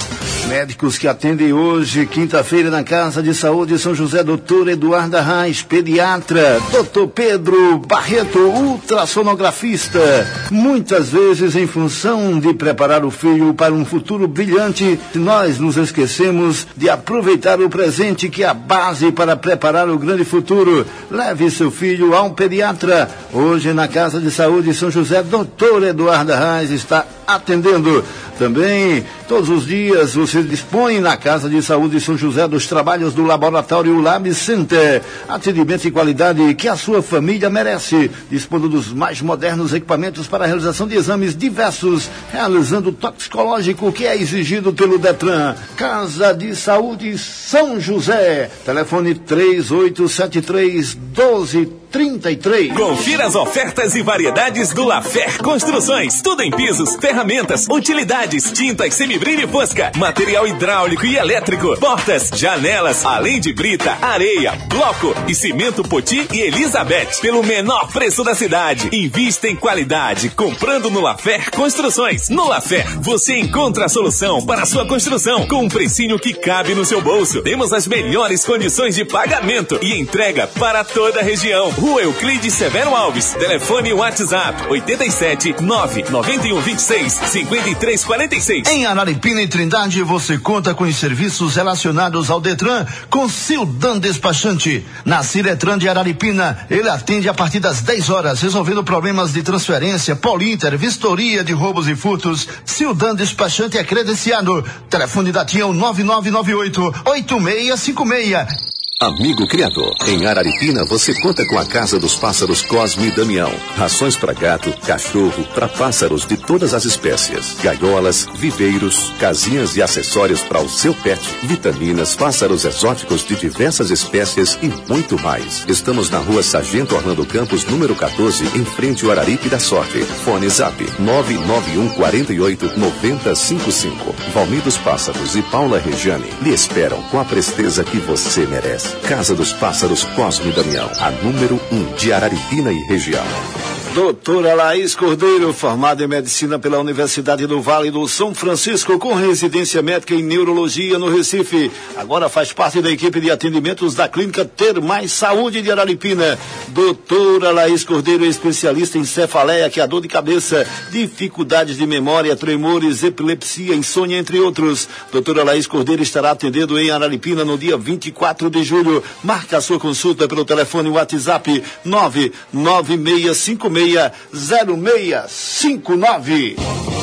Médicos que atendem hoje, quinta-feira, na Casa de Saúde São José, doutor Eduardo Arraes, pediatra, doutor Pedro Barreto, ultrassonografista. Muitas vezes, em função de preparar o filho para um futuro brilhante, nós nos esquecemos de aproveitar o presente, que é a base para preparar o grande futuro. Leve seu filho a um pediatra. Hoje, na Casa de Saúde São José, doutor Eduardo Arraes está atendendo. Também, todos os dias, você dispõe na Casa de Saúde São José dos trabalhos do Laboratório Lab Center. Atendimento e qualidade que a sua família merece. Dispondo dos mais modernos equipamentos para a realização de exames diversos, realizando o toxicológico que é exigido pelo Detran. Casa de Saúde São José. Telefone três oito sete três, um dois três três. Confira as ofertas e variedades do Lafer Construções. Tudo em pisos, ferramentas, utilidades, tintas, semibrilho e fosca, material hidráulico e elétrico, portas, janelas, além de brita, areia, bloco e cimento Poti e Elizabeth, pelo menor preço da cidade. Invista em qualidade, comprando no Lafer Construções. No Lafer, você encontra a solução para a sua construção, com um precinho que cabe no seu bolso. Temos as melhores condições de pagamento e entrega para toda a região. Rua Euclides Severo Alves. Telefone WhatsApp oito sete nove nove um dois seis cinco três quatro seis. Em Araripina e Trindade, você conta com os serviços relacionados ao Detran com Sildan Despachante. Na Ciretran de Araripina, ele atende a partir das dez horas, resolvendo problemas de transferência, Polinter, vistoria de roubos e furtos. Sildan Despachante é credenciado. Telefone da Tião nove nove nove oito oito seis cinco seis. Amigo criador, em Araripina você conta com a Casa dos Pássaros Cosme e Damião. Rações para gato, cachorro, para pássaros de todas as espécies. Gaiolas, viveiros, casinhas e acessórios para o seu pet, vitaminas, pássaros exóticos de diversas espécies e muito mais. Estamos na Rua Sargento Orlando Campos, número quatorze, em frente ao Araripe da Sorte. Fone Zap nove nove um quatro oito nove zero cinco cinco. Valmir dos Pássaros e Paula Regiane lhe esperam com a presteza que você merece. Casa dos Pássaros Cosme e Damião, a número um de Araripina e região. Doutora Laís Cordeiro, formada em Medicina pela Universidade do Vale do São Francisco, com residência médica em Neurologia no Recife. Agora faz parte da equipe de atendimentos da Clínica Ter Mais Saúde de Araripina. Doutora Laís Cordeiro é especialista em cefaleia, que é a dor de cabeça, dificuldades de memória, tremores, epilepsia, insônia, entre outros. Doutora Laís Cordeiro estará atendendo em Araripina no dia vinte e quatro de julho. Marca a sua consulta pelo telefone WhatsApp nove nove seis cinco seis zero seis cinco nove.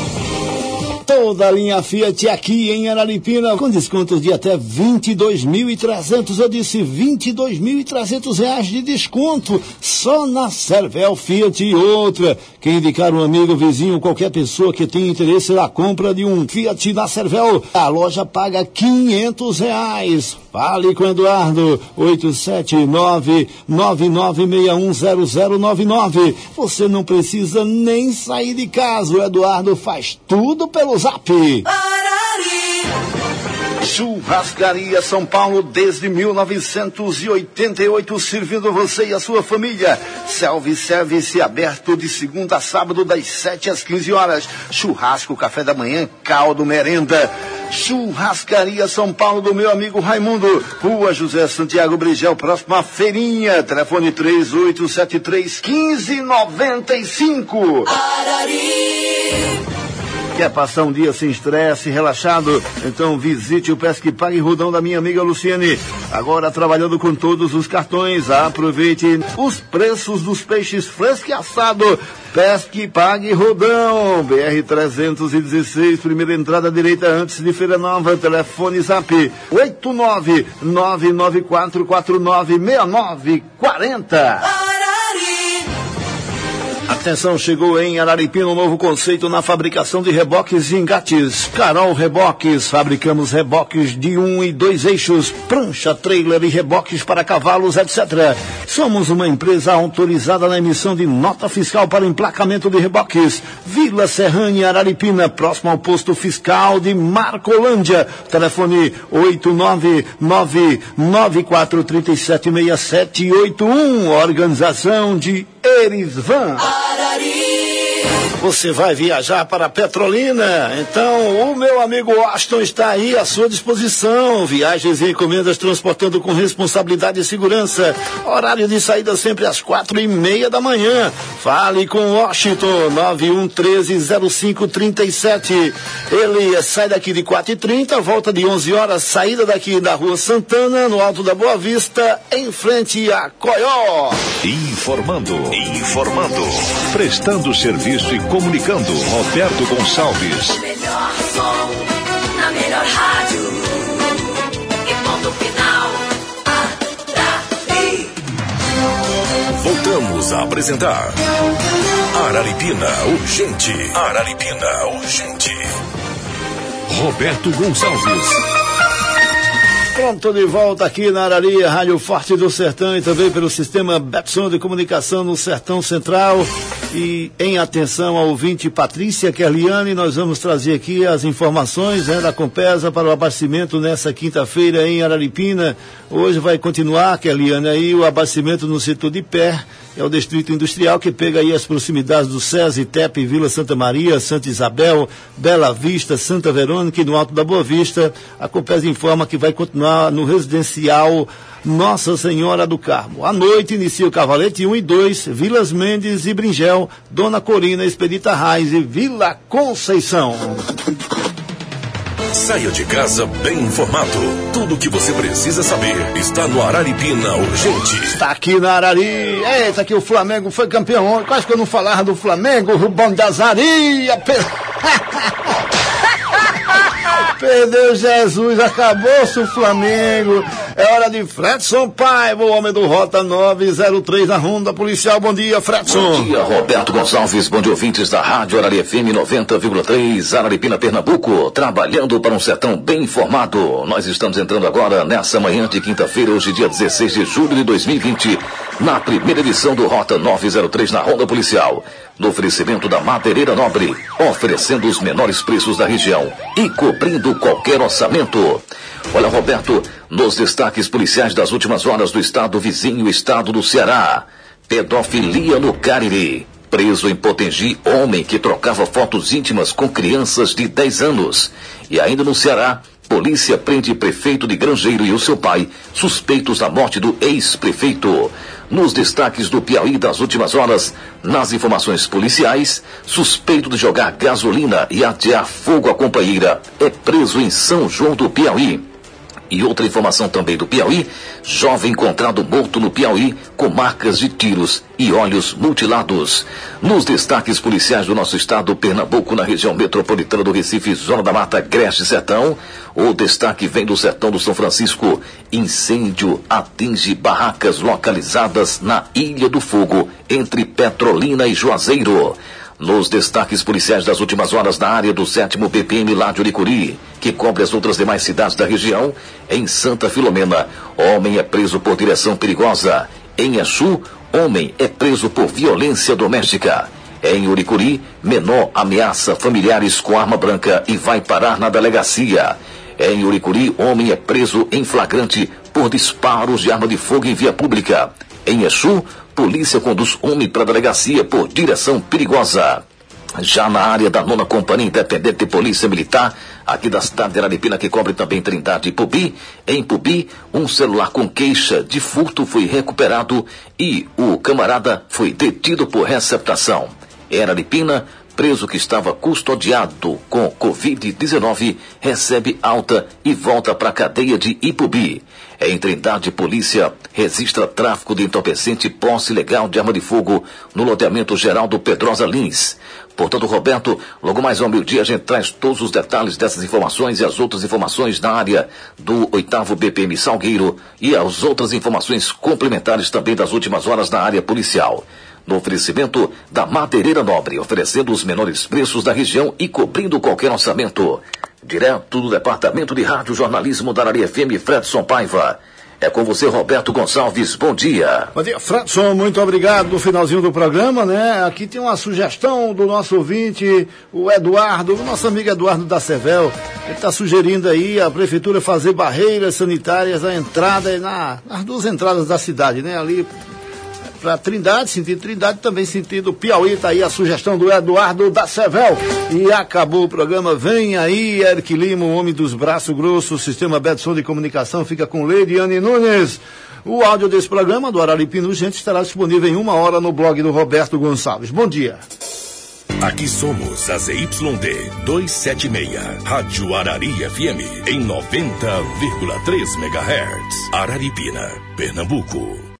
Toda a linha Fiat aqui em Araripina com descontos de até vinte e dois mil e trezentos. Eu disse vinte e dois mil e trezentos reais de desconto só na Cervel Fiat. E outra, quem indicar um amigo, vizinho, qualquer pessoa que tenha interesse na compra de um Fiat na Cervel, a loja paga quinhentos reais. Fale com Eduardo, oito sete nove nove nove seis um zero zero nove nove. Você não precisa nem sair de casa, o Eduardo faz tudo pelo Zap. Churrascaria São Paulo desde mil novecentos e oitenta e oito, servindo você e a sua família. Self-service aberto de segunda a sábado das sete às quinze horas. Churrasco, café da manhã, caldo, merenda. Churrascaria São Paulo do meu amigo Raimundo, Rua José Santiago Brigel, próximo à feirinha. Telefone três oito sete três, um cinco nove cinco. Arari. Quer passar um dia sem estresse, relaxado? Então visite o Pesque Pague Rodão da minha amiga Luciane. Agora trabalhando com todos os cartões. Aproveite os preços dos peixes fresco e assado. Pesque Pague Rodão, B R trezentos e dezesseis, primeira entrada direita antes de Feira Nova. Telefone Zap oito nove nove nove quatro quatro nove seis nove quatro zero. Atenção, chegou em Araripina um novo conceito na fabricação de reboques e engates. Carol Reboques, fabricamos reboques de um e dois eixos, prancha, trailer e reboques para cavalos, etcétera. Somos uma empresa autorizada na emissão de nota fiscal para emplacamento de reboques. Vila Serrânia, Araripina, próximo ao posto fiscal de Marcolândia. Telefone oito nove nove nove quatro três sete seis sete oito um. Organização de Erisvan. Arari. Você vai viajar para Petrolina? Então, o meu amigo Aston está aí à sua disposição. Viagens e encomendas transportando com responsabilidade e segurança. Horário de saída sempre às quatro e meia da manhã. Fale com Washington, nove um um três zero cinco três sete. Ele sai daqui de quatro e trinta, volta de onze horas, saída daqui da Rua Santana, no Alto da Boa Vista, em frente a Coió. Informando, informando, prestando serviço e comunicando, Roberto Gonçalves. O melhor som, na melhor rádio, e ponto final, Arari. Voltamos a apresentar Araripina Urgente. Araripina Urgente. Roberto Gonçalves. Pronto, de volta aqui na Araria, Rádio Forte do Sertão e também pelo sistema Betson de comunicação no Sertão Central. E em atenção ao ouvinte Patrícia Kerliane, nós vamos trazer aqui as informações, né, da Compesa para o abastecimento nessa quinta-feira em Araripina. Hoje vai continuar, Kerliane, aí o abastecimento no setor de pé, é o distrito industrial que pega aí as proximidades do SESI, ITEP, Vila Santa Maria, Santa Isabel, Bela Vista, Santa Verônica e no Alto da Boa Vista. A Compesa informa que vai continuar no residencial Nossa Senhora do Carmo. À noite inicia o Cavalete um e dois, Vilas Mendes e Bringel, Dona Corina, Expedita Raiz e Vila Conceição. Saia de casa bem informado. Tudo o que você precisa saber está no Araripina Urgente. Está aqui na Arari. Eita, que o Flamengo foi campeão ontem. Quase que eu não falava do Flamengo, o Rubão de Azaria. Perdeu Jesus, acabou-se o Flamengo. É hora de Fredson Paiva, o homem do Rota nove zero três na Ronda Policial. Bom dia, Fredson. Bom dia, Roberto Gonçalves. Bom dia, ouvintes da Rádio Arari F M noventa vírgula três, Araripina, Pernambuco. Trabalhando para um sertão bem informado. Nós estamos entrando agora nessa manhã de quinta-feira, hoje dia dezesseis de julho de dois mil e vinte, na primeira edição do Rota nove zero três na Ronda Policial. No oferecimento da Madeireira Nobre, oferecendo os menores preços da região e cobrindo qualquer orçamento. Olha, Roberto, nos destaques policiais das últimas horas do estado vizinho, estado do Ceará. Pedofilia no Cariri. Preso em Potengi, homem que trocava fotos íntimas com crianças de dez anos. E ainda no Ceará, polícia prende prefeito de Grangeiro e o seu pai, suspeitos da morte do ex-prefeito. Nos destaques do Piauí das últimas horas, nas informações policiais, suspeito de jogar gasolina e atear fogo à companheira é preso em São João do Piauí. E outra informação também do Piauí, jovem encontrado morto no Piauí com marcas de tiros e olhos mutilados. Nos destaques policiais do nosso estado, Pernambuco, na região metropolitana do Recife, Zona da Mata, Agreste Sertão, o destaque vem do Sertão do São Francisco. Incêndio atinge barracas localizadas na Ilha do Fogo, entre Petrolina e Juazeiro. Nos destaques policiais das últimas horas na área do sétimo B P M lá de Uricuri, que cobre as outras demais cidades da região, em Santa Filomena, homem é preso por direção perigosa. Em Exu, homem é preso por violência doméstica. Em Uricuri, menor ameaça familiares com arma branca e vai parar na delegacia. Em Uricuri, homem é preso em flagrante por disparos de arma de fogo em via pública. Em Exu, polícia conduz homem para a delegacia por direção perigosa. Já na área da nona Companhia Independente de Polícia Militar, aqui da cidade de Araripina, que cobre também Trindade e Pubi, em Pubi, um celular com queixa de furto foi recuperado e o camarada foi detido por receptação. Em Araripina, preso que estava custodiado com covid dezenove, recebe alta e volta para a cadeia de Ipubi. Em Trindade, polícia registra tráfico de entorpecente e posse ilegal de arma de fogo no loteamento Geraldo Pedrosa Lins. Portanto, Roberto, logo mais ao meio-dia a gente traz todos os detalhes dessas informações e as outras informações da área do oitavo B P M Salgueiro e as outras informações complementares também das últimas horas da área policial. No oferecimento da Madeireira Nobre, oferecendo os menores preços da região e cobrindo qualquer orçamento. Direto do Departamento de Rádio Jornalismo da Arari F M, Fredson Paiva. É com você, Roberto Gonçalves. Bom dia. Bom dia, Fredson. Muito obrigado. No finalzinho do programa, né? Aqui tem uma sugestão do nosso ouvinte, o Eduardo, o nosso amigo Eduardo da Sevel. Ele está sugerindo aí a prefeitura fazer barreiras sanitárias na entrada, na, nas duas entradas da cidade, né? Ali, para Trindade, sentido Trindade, também sentido Piauí. Tá aí a sugestão do Eduardo da Sevel. E acabou o programa. Vem aí, Eric Lima, o homem dos braços grossos, sistema Betson de comunicação, fica com Leidiane Nunes. O áudio desse programa do Araripina Urgente estará disponível em uma hora no blog do Roberto Gonçalves. Bom dia. Aqui somos a Z Y D duzentos e setenta e seis, Rádio Arari F M, em noventa vírgula três megahertz. Araripina, Pernambuco.